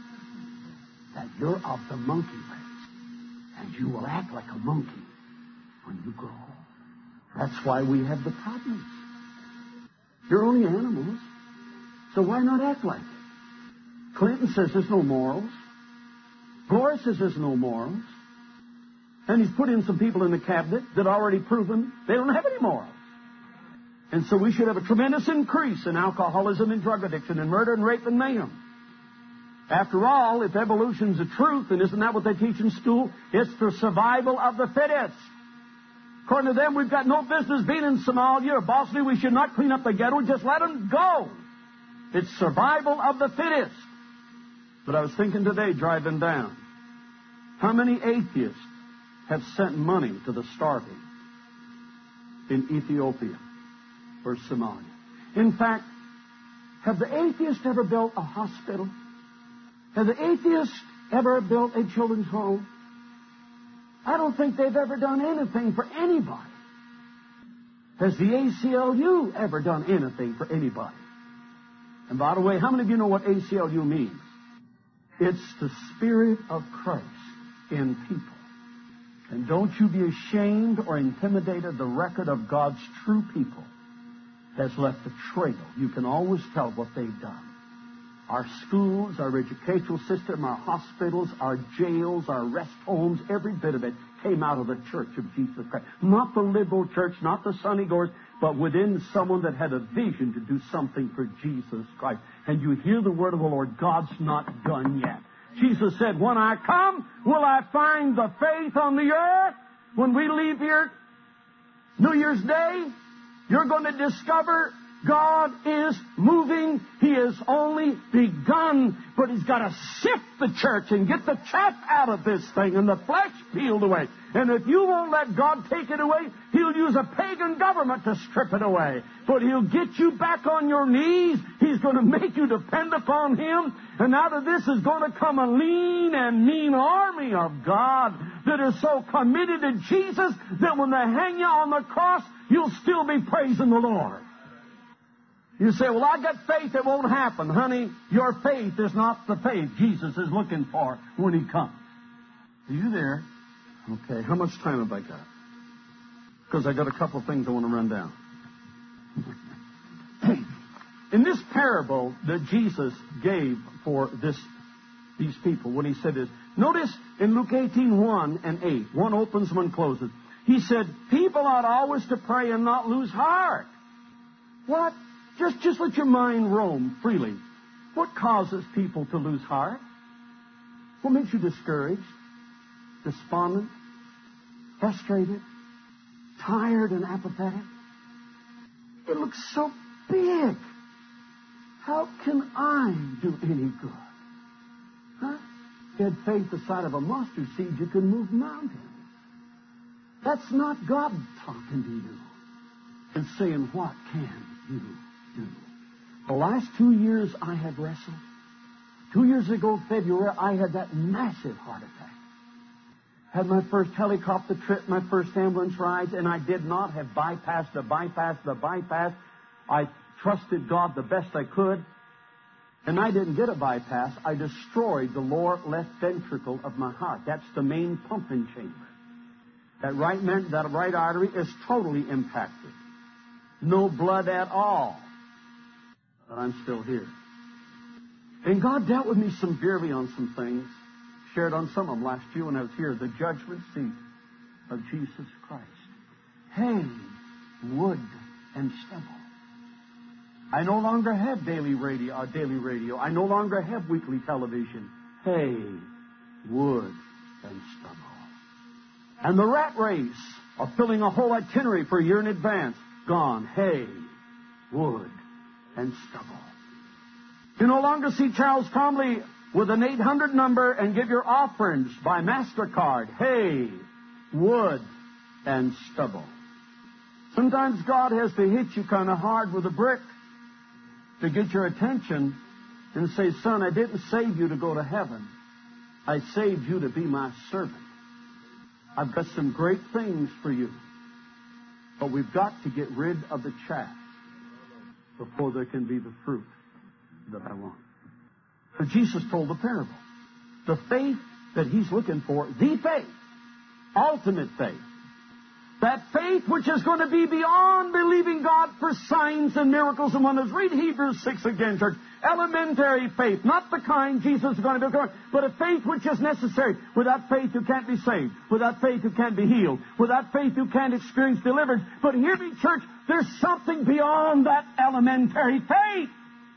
that you're of the monkey race. And you will act like a monkey when you grow old. That's why we have the problems. You're only animals, so why not act like it? Clinton says there's no morals. Gore says there's no morals. And he's put in some people in the cabinet that already proven they don't have any morals. And so we should have a tremendous increase in alcoholism and drug addiction and murder and rape and mayhem. After all, if evolution's the truth, and isn't that what they teach in school? It's the survival of the fittest. According to them, we've got no business being in Somalia or Bosnia. We should not clean up the ghetto. Just let them go. It's survival of the fittest. But I was thinking today, driving down, how many atheists have sent money to the starving in Ethiopia or Somalia? In fact, have the atheists ever built a hospital? Have the atheists ever built a children's home? I don't think they've ever done anything for anybody. Has the A C L U ever done anything for anybody? And by the way, how many of you know what A C L U means? It's the Spirit of Christ in people. And don't you be ashamed or intimidated. The record of God's true people has left a trail. You can always tell what they've done. Our schools, our educational system, our hospitals, our jails, our rest homes, every bit of it came out of the Church of Jesus Christ. Not the liberal church, not the Sunny-goers, but within someone that had a vision to do something for Jesus Christ. And you hear the word of the Lord, God's not done yet. Jesus said, when I come, will I find the faith on the earth? When we leave here New Year's Day, you're going to discover God is moving. He has only begun, but He's got to sift the church and get the chaff out of this thing and the flesh peeled away. And if you won't let God take it away, He'll use a pagan government to strip it away. But He'll get you back on your knees. He's going to make you depend upon Him. And out of this is going to come a lean and mean army of God that are so committed to Jesus that when they hang you on the cross, you'll still be praising the Lord. You say, well, I got faith, it won't happen. Honey, your faith is not the faith Jesus is looking for when He comes. Are you there? Okay, how much time have I got? Because I got a couple of things I want to run down. In this parable that Jesus gave for this, these people, what He said is, notice in Luke eighteen, one and eight, one opens, one closes. He said, people ought always to pray and not lose heart. What? Just, just let your mind roam freely. What causes people to lose heart? What makes you discouraged, despondent, frustrated, tired and apathetic? It looks so big. How can I do any good? Huh? If you had faith the size of a mustard seed, you can move mountains. That's not God talking to you and saying, what can you do? The last two years I have wrestled. Two years ago, February, I had that massive heart attack. Had my first helicopter trip, my first ambulance ride, and I did not have bypassed the bypass, the bypass. I trusted God the best I could, and I didn't get a bypass. I destroyed the lower left ventricle of my heart. That's the main pumping chamber. That right, that right artery is totally impacted. No blood at all. But I'm still here. And God dealt with me severely on some things. Shared on some of them last year when I was here. The judgment seat of Jesus Christ. Hay, wood, and stubble. I no longer have daily radio, uh, daily radio. I no longer have weekly television. Hay, wood, and stubble. And the rat race of filling a whole itinerary for a year in advance. Gone. Hay, wood, and stubble. You no longer see Charles Comley with an eight hundred number and give your offerings by MasterCard. Hay, wood, and stubble. Sometimes God has to hit you kind of hard with a brick to get your attention and say, son, I didn't save you to go to heaven. I saved you to be my servant. I've got some great things for you. But we've got to get rid of the chaff before there can be the fruit that I want. So Jesus told the parable. The faith that he's looking for, the faith, ultimate faith, that faith which is going to be beyond believing God for signs and miracles and wonders. Read Hebrews six again, church. Elementary faith, not the kind Jesus is going to do, but a faith which is necessary. Without faith, you can't be saved. Without faith, you can't be healed. Without faith, you can't experience deliverance. But hear me, church, there's something beyond that elementary faith.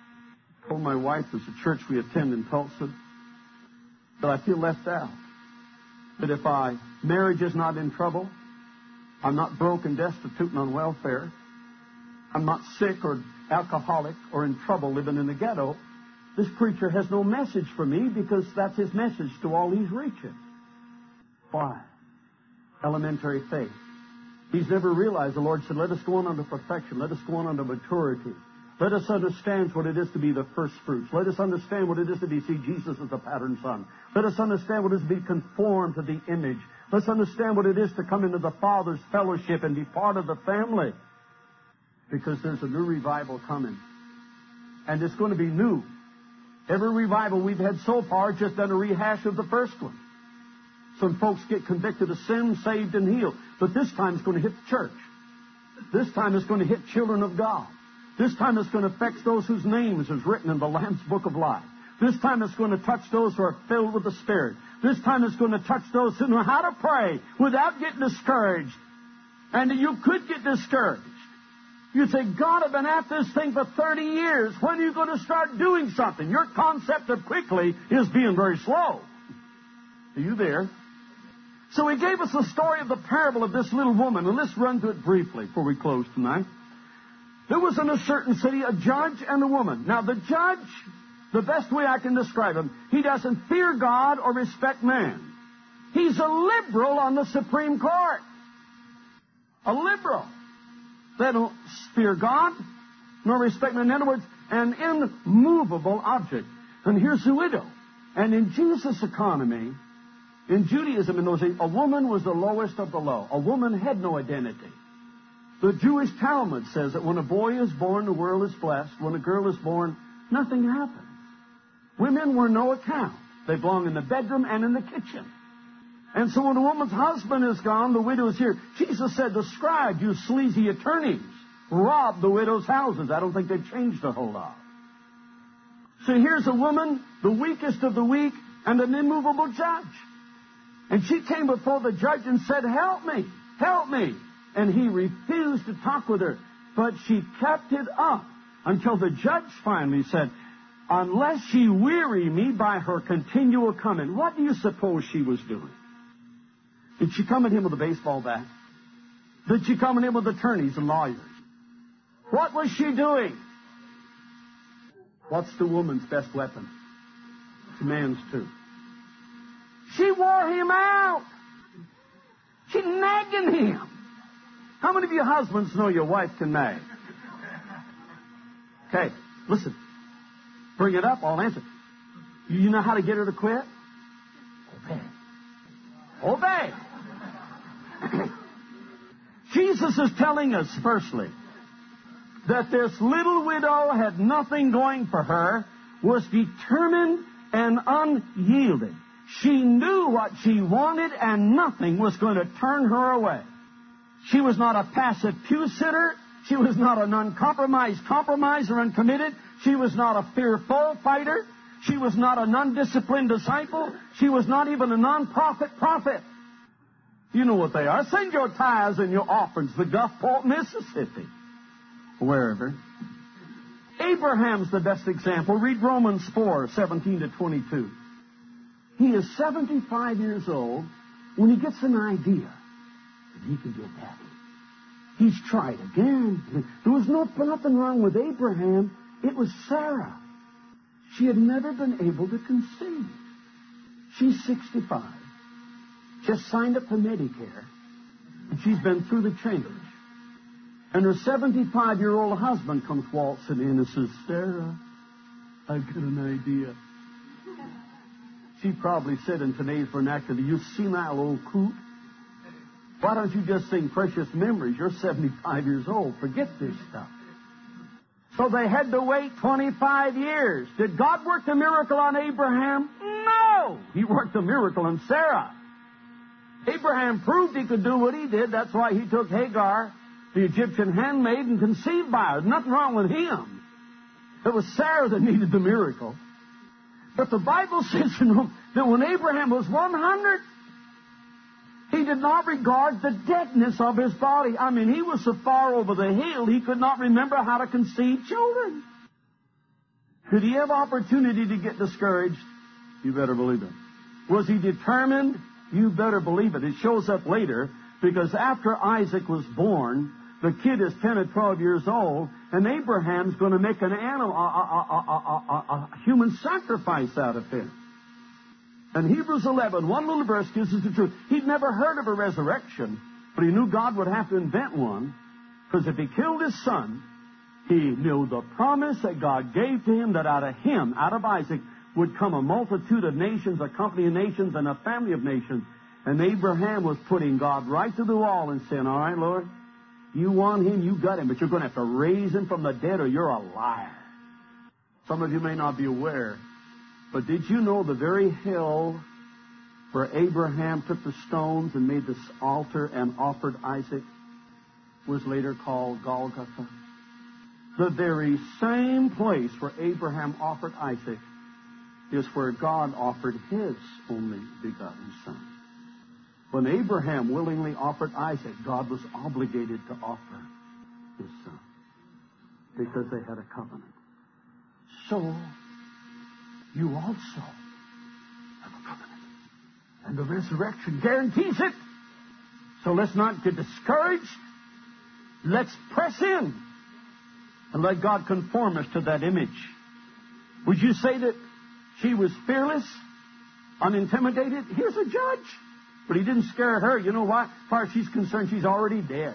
I told my wife, there's a church we attend in Tulsa, that I feel left out. That if my marriage is not in trouble, I'm not broke and destitute and on welfare, I'm not sick or alcoholic or in trouble living in the ghetto, this preacher has no message for me because that's his message to all he's reaching. Why? Elementary faith. He's never realized the Lord said, let us go on unto perfection. Let us go on unto maturity. Let us understand what it is to be the first fruits. Let us understand what it is to be, see Jesus as the pattern son. Let us understand what it is to be conformed to the image. Let's understand what it is to come into the Father's fellowship and be part of the family. Because there's a new revival coming. And it's going to be new. Every revival we've had so far has just done a rehash of the first one. Some folks get convicted of sin, saved, and healed. But this time it's going to hit the church. This time it's going to hit children of God. This time it's going to affect those whose names is written in the Lamb's Book of Life. This time it's going to touch those who are filled with the Spirit. This time it's going to touch those who know how to pray without getting discouraged. And you could get discouraged. You say, God, I've been at this thing for thirty years. When are you going to start doing something? Your concept of quickly is being very slow. Are you there? So he gave us the story of the parable of this little woman. And let's run through it briefly before we close tonight. There was in a certain city a judge and a woman. Now the judge, the best way I can describe him, he doesn't fear God or respect man. He's a liberal on the Supreme Court. A liberal. They don't fear God nor respect man. In other words, an immovable object. And here's the widow. And in Jesus' economy, in Judaism in those days, a woman was the lowest of the low. A woman had no identity. The Jewish Talmud says that when a boy is born, the world is blessed. When a girl is born, nothing happens. Women were no account. They belong in the bedroom and in the kitchen. And so when a woman's husband is gone, the widow is here. Jesus said, the scribes, you sleazy attorneys, robbed the widow's houses. I don't think they've changed a whole lot. So here's a woman, the weakest of the weak, and an immovable judge. And she came before the judge and said, help me, help me. And he refused to talk with her. But she kept it up until the judge finally said, unless she weary me by her continual coming. What do you suppose she was doing? Did she come at him with a baseball bat? Did she come at him with attorneys and lawyers? What was she doing? What's the woman's best weapon? It's man's too. She wore him out. She nagging him. How many of you husbands know your wife can nag? Okay, listen. Bring it up, I'll answer. You know how to get her to quit? Obey. Obey. Jesus is telling us, firstly, that this little widow had nothing going for her, was determined and unyielding. She knew what she wanted, and nothing was going to turn her away. She was not a passive pew sitter. She was not an uncompromised compromiser, uncommitted. She was not a fearful fighter. She was not an undisciplined disciple. She was not even a non-profit prophet. You know what they are. Send your tithes and your offerings to Gulfport, Mississippi. Wherever. Abraham's the best example. Read Romans four, seventeen to twenty-two. He is seventy-five years old when he gets an idea that he can get happy. He's tried again. There was no, nothing wrong with Abraham. It was Sarah. She had never been able to conceive. She's sixty-five. Just signed up for Medicare. And she's been through the change. And her seventy-five-year-old husband comes waltzing in and says, Sarah, I've got an idea. She probably said in today's vernacular, you senile old coot. Why don't you just sing Precious Memories? You're seventy-five years old. Forget this stuff. So they had to wait twenty-five years. Did God work the miracle on Abraham? No! He worked the miracle on Sarah. Abraham proved he could do what he did. That's why he took Hagar, the Egyptian handmaid, and conceived by her. There's nothing wrong with him. It was Sarah that needed the miracle. But the Bible says, you know, that when Abraham was one hundred, he did not regard the deadness of his body. I mean, he was so far over the hill, he could not remember how to conceive children. Did he have opportunity to get discouraged? You better believe it. Was he determined? You better believe it. It shows up later, because after Isaac was born, the kid is ten or twelve years old, and Abraham's going to make an animal, a, a, a, a, a, a human sacrifice out of him. And Hebrews eleven, one little verse gives us the truth. He'd never heard of a resurrection, but he knew God would have to invent one, because if he killed his son, he knew the promise that God gave to him, that out of him, out of Isaac, would come a multitude of nations, a company of nations, and a family of nations. And Abraham was putting God right to the wall and saying, all right, Lord, you want him, you got him, but you're going to have to raise him from the dead or you're a liar. Some of you may not be aware, but did you know the very hill where Abraham took the stones and made this altar and offered Isaac was later called Golgotha? The very same place where Abraham offered Isaac is where God offered his only begotten son. When Abraham willingly offered Isaac, God was obligated to offer his son, because they had a covenant. So, you also have a covenant. And the resurrection guarantees it. So let's not get discouraged. Let's press in and let God conform us to that image. Would you say that she was fearless, unintimidated? Here's a judge. But he didn't scare her. You know why? As far as she's concerned, she's already dead.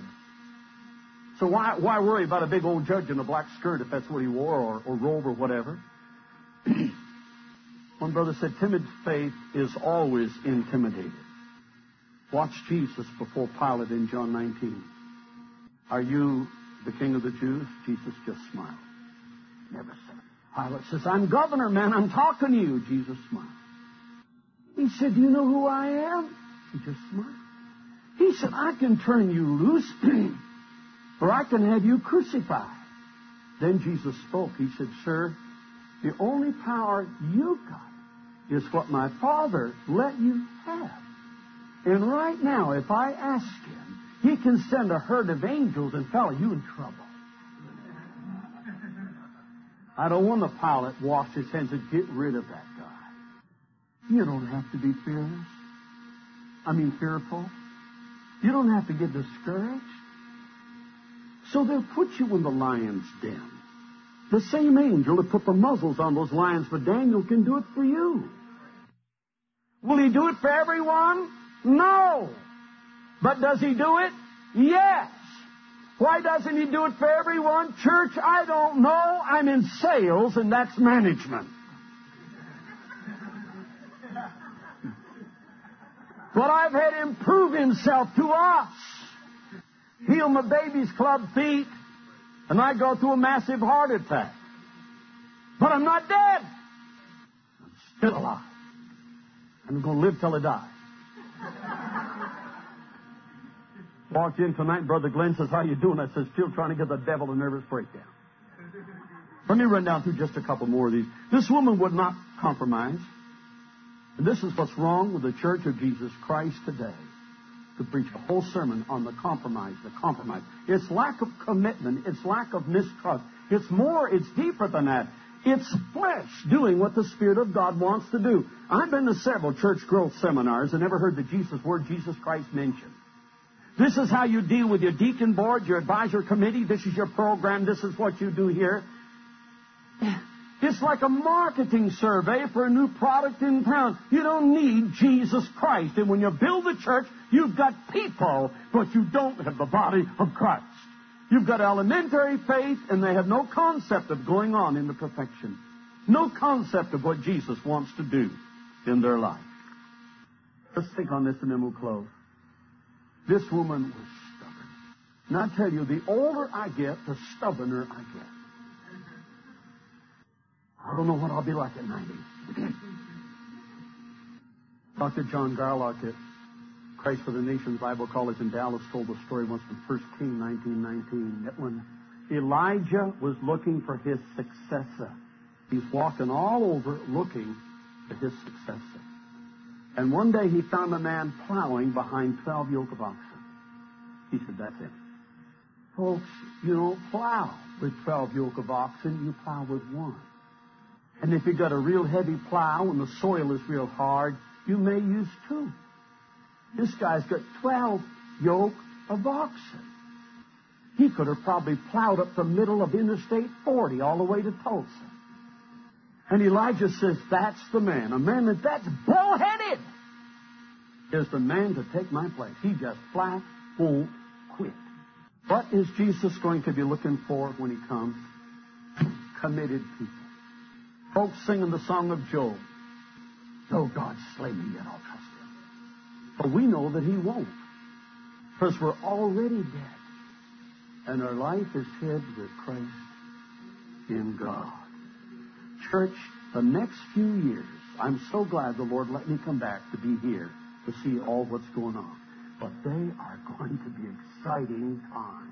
So why why worry about a big old judge in a black skirt if that's what he wore, or, or robe or whatever? One brother said, timid faith is always intimidated. Watch Jesus before Pilate in John nineteen. Are you the king of the Jews? Jesus just smiled. Never said it. Pilate says, I'm governor, man. I'm talking to you. Jesus smiled. He said, do you know who I am? He just smiled. He said, I can turn you loose, or I can have you crucified. Then Jesus spoke. He said, sir, the only power you've got is what my Father let you have. And right now, if I ask him, he can send a herd of angels and follow you in trouble. I don't want the Pilate wash his hands and get rid of that guy. You don't have to be fearless. I mean fearful. You don't have to get discouraged. So they'll put you in the lion's den. The same angel that put the muzzles on those lions for Daniel can do it for you. Will he do it for everyone? No. But does he do it? Yes. Why doesn't he do it for everyone? Church, I don't know. I'm in sales, and that's management. But I've had him prove himself to us. Heal my baby's club feet, and I go through a massive heart attack. But I'm not dead. I'm still alive. I'm going to live till I die. Walked in tonight, Brother Glenn says, how you doing? I said, still trying to give the devil a nervous breakdown. Let me run down through just a couple more of these. This woman would not compromise. And this is what's wrong with the Church of Jesus Christ today. To preach a whole sermon on the compromise, the compromise. It's lack of commitment. It's lack of mistrust. It's more, it's deeper than that. It's flesh doing what the Spirit of God wants to do. I've been to several church growth seminars and never heard the Jesus word Jesus Christ mentioned. This is how you deal with your deacon board, your advisor committee. This is your program. This is what you do here. It's like a marketing survey for a new product in town. You don't need Jesus Christ. And when you build a church, you've got people, but you don't have the body of Christ. You've got elementary faith, and they have no concept of going on into perfection. No concept of what Jesus wants to do in their life. Let's think on this and then we'll close. This woman was stubborn. And I tell you, the older I get, the stubborner I get. I don't know what I'll be like at ninety. Doctor John Garlock at Christ for the Nations Bible College in Dallas told the story once from First Kings nineteen nineteen that when Elijah was looking for his successor, he's walking all over looking for his successor. And one day he found a man plowing behind twelve yoke of oxen. He said, that's it. Folks, you don't plow with twelve yoke of oxen, you plow with one. And if you've got a real heavy plow and the soil is real hard, you may use two. This guy's got twelve yoke of oxen. He could have probably plowed up the middle of Interstate forty all the way to Tulsa. And Elijah says, that's the man. A man that that's bullheaded is the man to take my place. He just flat won't quit. What is Jesus going to be looking for when he comes? Committed people. Folks singing the song of Job. Though God slay me, yet I'll trust him. But we know that he won't. Because we're already dead. And our life is hid with Christ in God. Church, the next few years, I'm so glad the Lord let me come back to be here to see all what's going on. But they are going to be exciting times.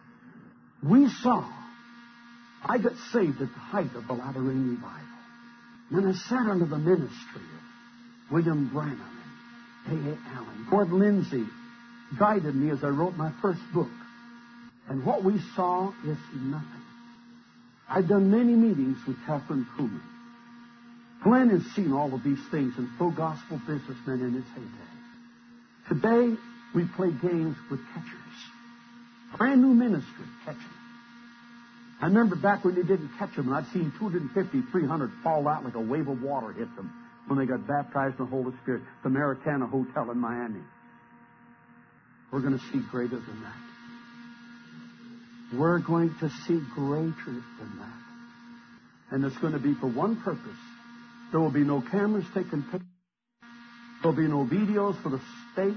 We saw, I got saved at the height of the Latter-rain Revival. When I sat under the ministry of William Branham and A A Allen, Gordon Lindsay guided me as I wrote my first book. And what we saw is nothing. I've done many meetings with Catherine Kuhlman. Glenn has seen all of these things in full gospel businessmen in his heyday. Today, we play games with catchers. Brand new ministry, catching. I remember back when they didn't catch them, and I'd seen two hundred fifty, three hundred fall out like a wave of water hit them when they got baptized in the Holy Spirit. The Americana Hotel in Miami. We're going to see greater than that. We're going to see greater than that. And it's going to be for one purpose. There will be no cameras taking pictures. There will be no videos for the states.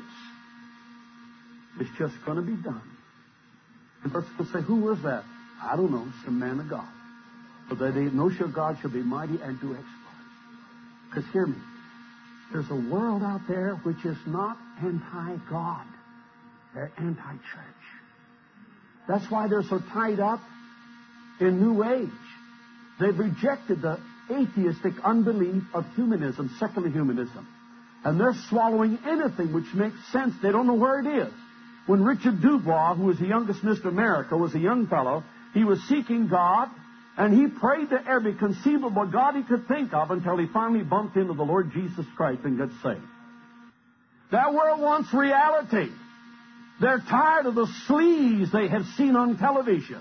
It's just going to be done. And folks will say, who was that? I don't know. Some man of God. But they know sure God shall be mighty and do exploits. Because hear me. There's a world out there which is not anti-God. They're anti-church. That's why they're so tied up in New Age. They've rejected the atheistic unbelief of humanism, secular humanism. And they're swallowing anything which makes sense. They don't know where it is. When Richard Dubois, who was the youngest Mister America, was a young fellow, he was seeking God, and he prayed to every conceivable God he could think of until he finally bumped into the Lord Jesus Christ and got saved. That world wants reality. They're tired of the sleaze they have seen on television.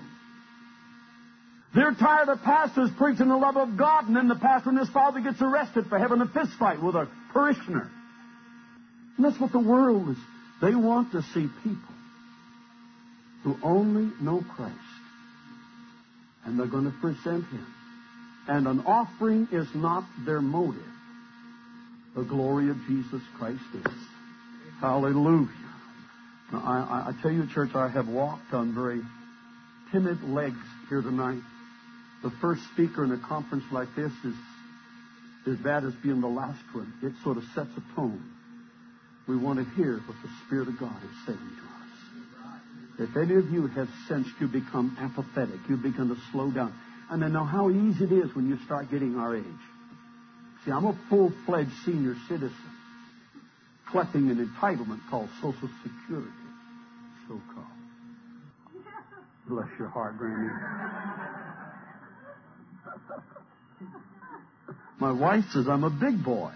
They're tired of pastors preaching the love of God, and then the pastor and his father gets arrested for having a fist fight with a parishioner. And that's what the world is. They want to see people who only know Christ. And they're going to present Him. And an offering is not their motive. The glory of Jesus Christ is. Hallelujah. Now, I, I tell you, church, I have walked on very timid legs here tonight. The first speaker in a conference like this is as bad as being the last one. It sort of sets a tone. We want to hear what the Spirit of God is saying to us. If any of you have sensed you become apathetic, you begin to slow down. And I know how easy it is when you start getting our age. See, I'm a full-fledged senior citizen, collecting an entitlement called Social Security, so-called. Bless your heart, Granny. My wife says I'm a big boy.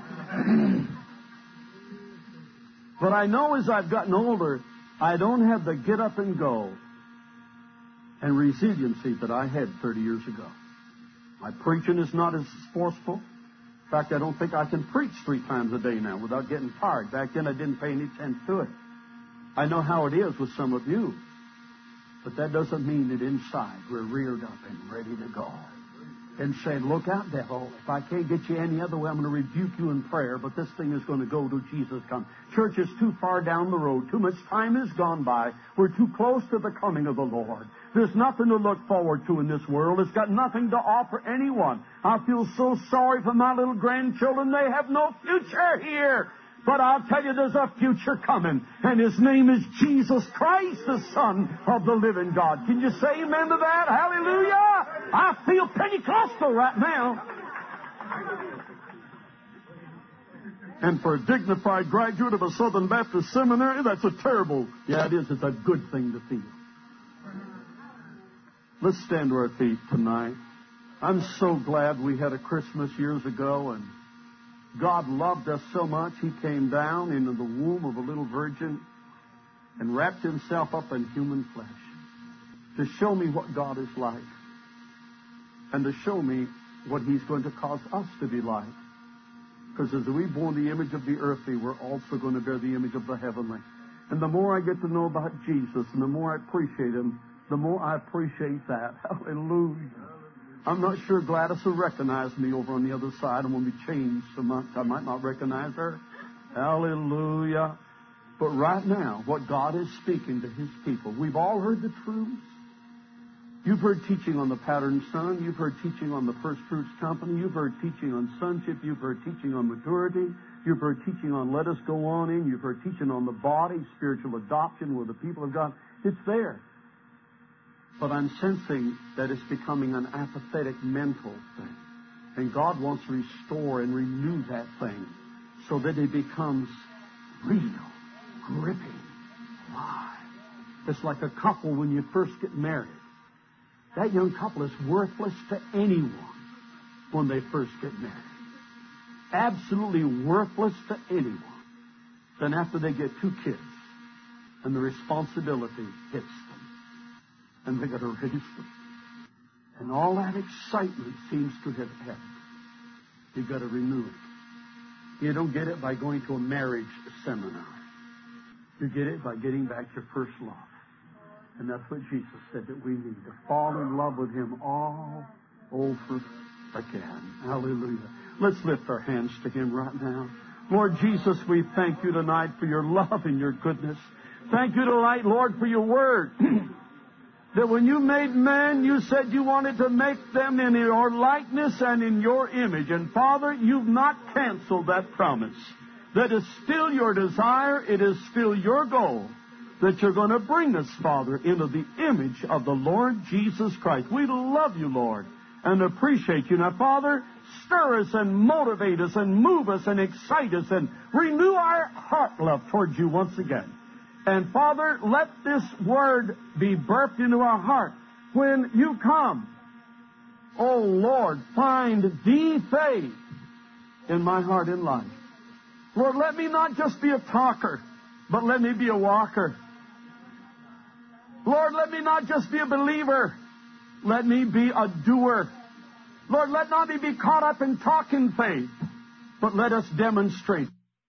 But I know as I've gotten older, I don't have the get up and go and resiliency that I had thirty years ago. My preaching is not as forceful. In fact, I don't think I can preach three times a day now without getting tired. Back then, I didn't pay any attention to it. I know how it is with some of you. But that doesn't mean that inside we're reared up and ready to go. and said, look out, devil. If I can't get you any other way, I'm going to rebuke you in prayer, but this thing is going to go till Jesus comes. Church is too far down the road. Too much time has gone by. We're too close to the coming of the Lord. There's nothing to look forward to in this world. It's got nothing to offer anyone. I feel so sorry for my little grandchildren. They have no future here. But I'll tell you, there's a future coming, and His name is Jesus Christ, the Son of the living God. Can you say amen to that? Hallelujah! I feel Pentecostal right now. And for a dignified graduate of a Southern Baptist seminary, that's a terrible, yeah, it is. It's a good thing to feel. Let's stand to our feet tonight. I'm so glad we had a Christmas years ago, and God loved us so much, He came down into the womb of a little virgin and wrapped Himself up in human flesh to show me what God is like and to show me what He's going to cause us to be like. Because as we bore the image of the earthly, we're also going to bear the image of the heavenly. And the more I get to know about Jesus and the more I appreciate Him, the more I appreciate that. Hallelujah. I'm not sure Gladys will recognize me over on the other side. I'm going to be changed so much I might not recognize her. Hallelujah. But right now, what God is speaking to His people, we've all heard the truths. You've heard teaching on the pattern son. You've heard teaching on the First Fruits Company. You've heard teaching on sonship. You've heard teaching on maturity. You've heard teaching on let us go on in. You've heard teaching on the body, spiritual adoption with the people of God. It's there. But I'm sensing that it's becoming an apathetic mental thing. And God wants to restore and renew that thing so that it becomes real, gripping, alive. It's like a couple when you first get married. That young couple is worthless to anyone when they first get married. Absolutely worthless to anyone. Then after they get two kids and the responsibility hits them, and they got to raise them. And all that excitement seems to have ebbed. You've got to renew it. You don't get it by going to a marriage seminar. You get it by getting back your first love. And that's what Jesus said that we need, to fall in love with Him all over again. Hallelujah. Let's lift our hands to Him right now. Lord Jesus, we thank You tonight for Your love and Your goodness. Thank You tonight, Lord, for Your word. That when You made man, You said You wanted to make them in Your likeness and in Your image. And Father, You've not canceled that promise. That is still Your desire. It is still Your goal. That You're going to bring us, Father, into the image of the Lord Jesus Christ. We love You, Lord, and appreciate You. Now, Father, stir us and motivate us and move us and excite us and renew our heart love towards You once again. And, Father, let this word be birthed into our heart when You come. Oh, Lord, find the faith in my heart and life. Lord, let me not just be a talker, but let me be a walker. Lord, let me not just be a believer. Let me be a doer. Lord, let not me be caught up in talking faith, but let us demonstrate.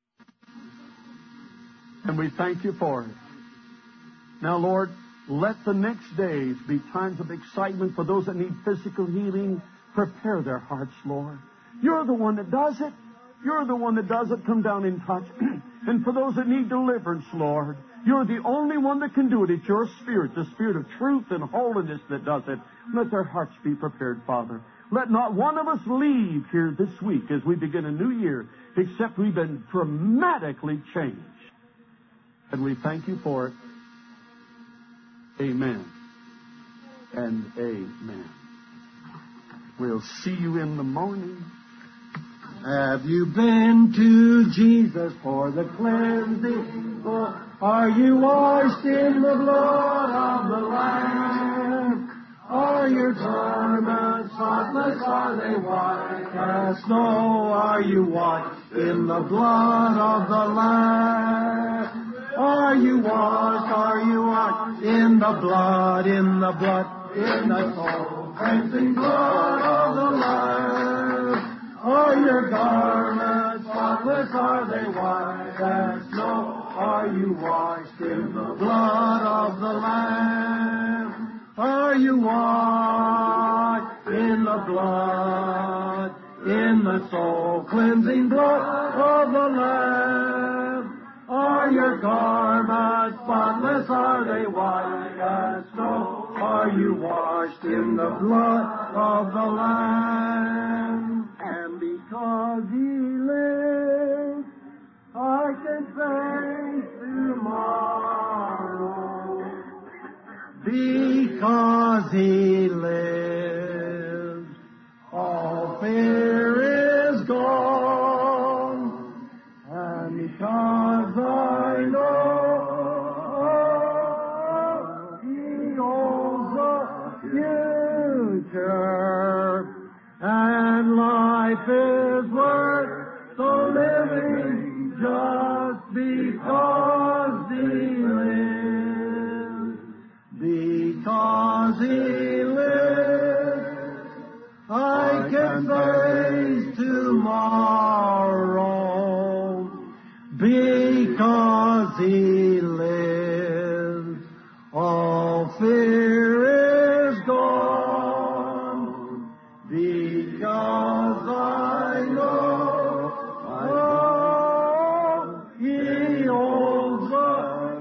And we thank You for it. Now, Lord, let the next days be times of excitement for those that need physical healing. Prepare their hearts, Lord. You're the one that does it. You're the one that does it. Come down and touch. And for those that need deliverance, Lord, You're the only one that can do it. It's Your Spirit, the Spirit of truth and holiness that does it. Let their hearts be prepared, Father. Let not one of us leave here this week as we begin a new year, except we've been dramatically changed. And we thank You for it. Amen and amen. We'll see you in the morning. Have you been to Jesus for the cleansing? Or are you washed in the blood of the Lamb? Are your garments spotless? Are they white as snow? Are you washed in the blood of the Lamb? Are you washed? Are you washed in the blood, in the blood, in the soul cleansing blood of the Lamb? Are your garments spotless? Are they white as snow? Are you washed in the blood of the Lamb? Are you washed in the blood, in the soul-cleansing blood of the Lamb. Are your garments spotless? Are they white as snow? Are you washed in the blood of the Lamb? And because He lives, I can face tomorrow. Because He lives, all fear is gone. And because I know He owns the future, and life is worth the living just because He lives. Because He lives, I can face tomorrow. Because He lives, all fear is gone. Because I know, oh, He owns the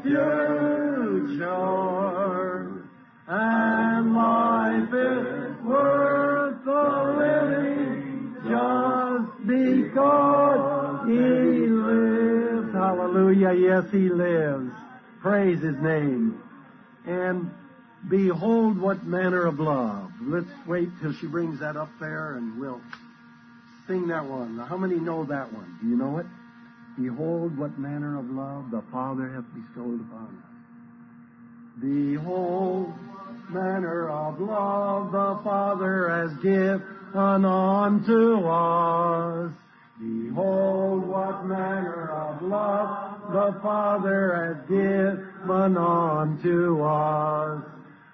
future, and life is worth the living just because He lives. Hallelujah. Yes, He lives. Praise His name. And behold what manner of love. Let's wait till she brings that up there and we'll sing that one. Now, how many know that one? Do you know it? Behold what manner of love the Father hath bestowed upon us. Behold manner of love the Father has given unto us. Behold what manner of love the Father has given unto us,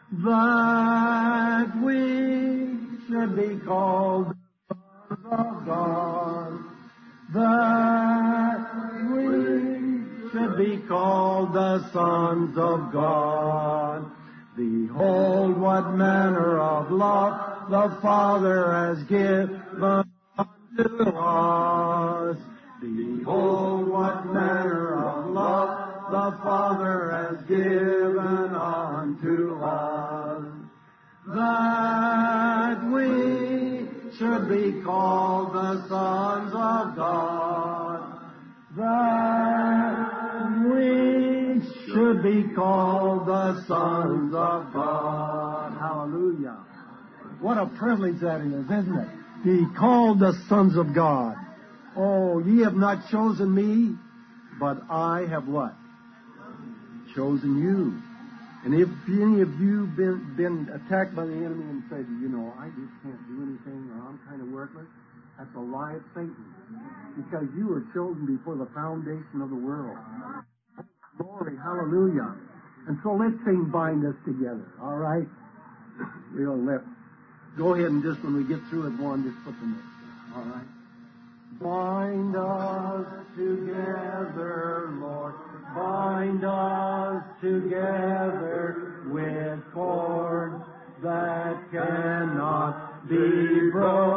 that we should be called the sons of God, that we should be called the sons of God. Behold what manner of love the Father has given unto us. Behold what manner of love the Father has given unto us, that we should be called the sons of God, that we should be called the sons of God. Hallelujah. What a privilege that is, isn't it? Be called the sons of God. Oh, ye have not chosen me, but I have what? Chosen you. And if any of you been been attacked by the enemy and said, you know, I just can't do anything, or I'm kind of worthless, that's a lie of Satan. Because you were chosen before the foundation of the world. Glory, hallelujah. And so let's sing Bind Us Together, all right? We'll let, go ahead and just when we get through with one, just put the next one, all right? Bind us together, Lord. Bind us together with cords that cannot be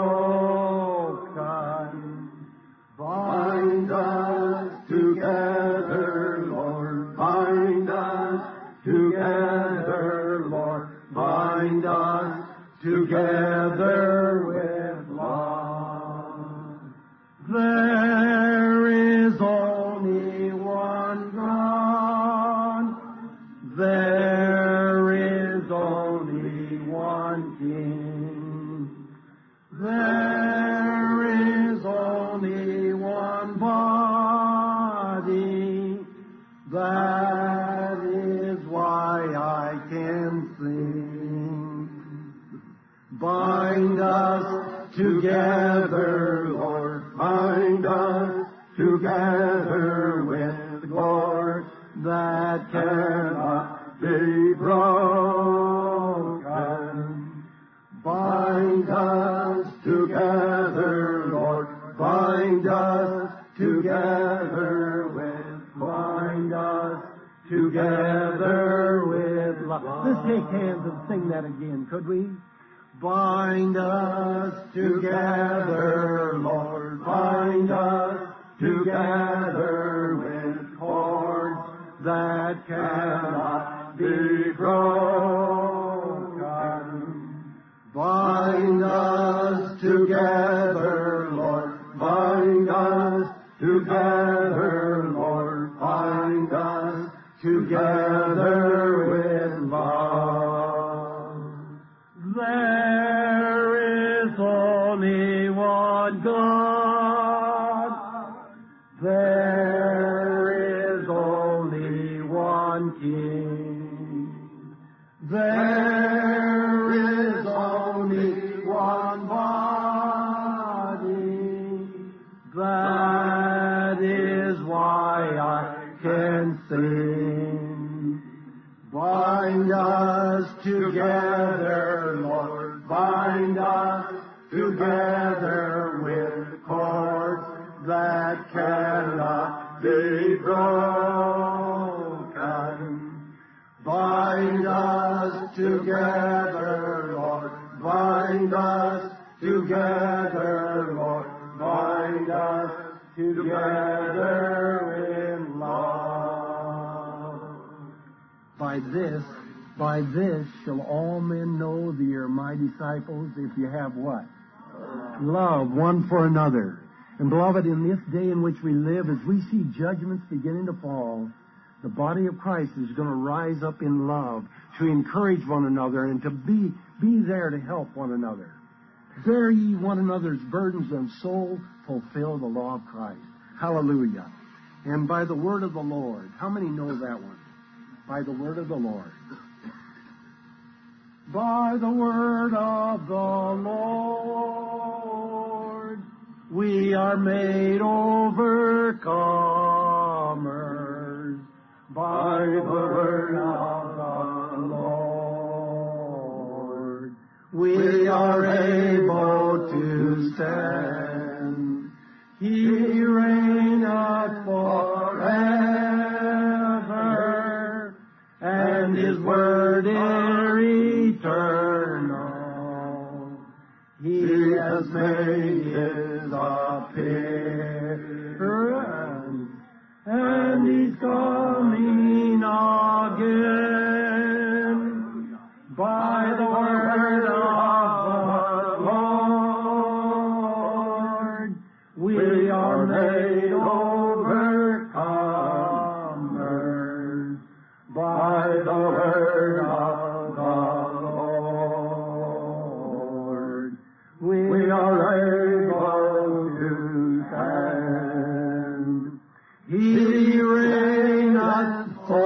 broken. Bind us together, Lord. Bind us together, Lord. Bind us together with love. There is only one God. There is only one King. There is only one body. That is why I can sing. Bind us together, Lord. Bind us together with cords that cannot be broken. Bind us together, Lord. Bind us together with, bind us together with love. Let's take hands and sing that again, could we? Bind us together, Lord, bind us together with cords that cannot be broken. Bind us together, Lord, bind us together, Lord, bind us together with love. There is only one God. There is only one King. There is only one body. That is why I can sing. Bind us together, Lord, bind us together with cords that cannot be broken. Bind us together, Lord, bind us together, Lord, bind us together in love. By this, by this shall all men know that you're my disciples, if you have what? Love one for another. And beloved, in this day in which we live, as we see judgments beginning to fall, the body of Christ is going to rise up in love to encourage one another and to be, be there to help one another. Bear ye one another's burdens, and so fulfill the law of Christ. Hallelujah. And by the word of the Lord. How many know that one? By the word of the Lord. By the word of the Lord, we are made overcomers. By the word of the Lord, we are able to stand. He reigneth forever, and His word is eternal. He has made His appearance, and He's coming again. By the word of the Lord, we are made overcomers. By the word of the Lord, we are able to stand. He reigneth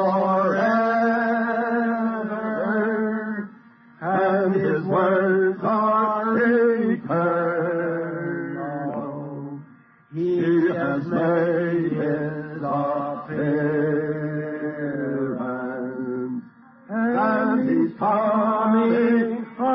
forever, and His words are eternal. He has made His appearance, and He's coming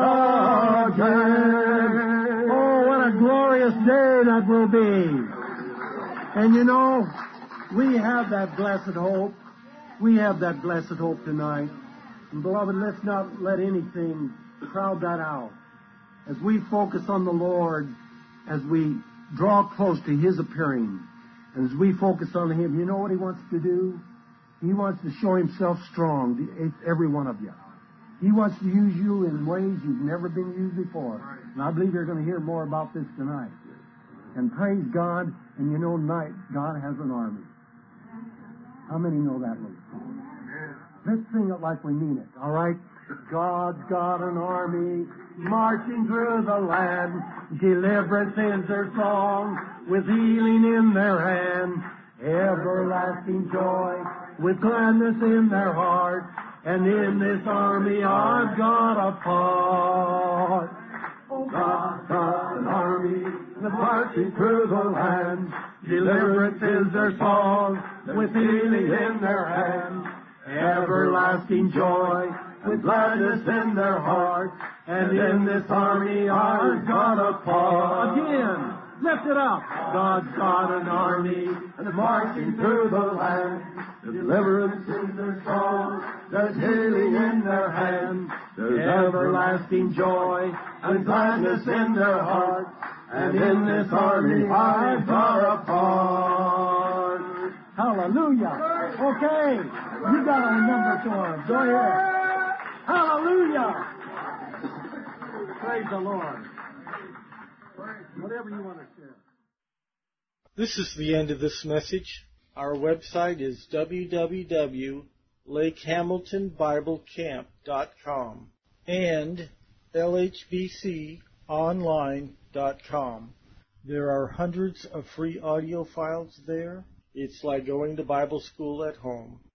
again. Oh, what a glorious day that will be. And you know, we have that blessed hope. We have that blessed hope tonight. And beloved, let's not let anything crowd that out. As we focus on the Lord, as we draw close to His appearing, and as we focus on Him, you know what He wants to do? He wants to show Himself strong to every one of you. He wants to use you in ways you've never been used before. And I believe you're going to hear more about this tonight. And praise God, and you know tonight, God has an army. How many know that little song? Let's sing it like we mean it, all right? God's got an army marching through the land. Deliverance is their song, with healing in their hand. Everlasting joy, with gladness in their heart. And in this army I've got a part. Oh, God's got an army that's marching through the land. Deliverance is their song, with healing in their hand. Everlasting joy, with gladness in their heart. And in this army I've got a part. Again, lift it up. God's got an army that's marching through the land. Deliverance is their song, there's healing in their hand. There's everlasting joy and gladness in their hearts, and in this army lives are apart. Hallelujah. Okay, you got a number for him. Go ahead. Hallelujah. Praise the Lord. Whatever you want to share. This is the end of this message. Our website is w w w dot lake hamilton bible camp dot com and l h b c online dot com. There are hundreds of free audio files there. It's like going to Bible school at home.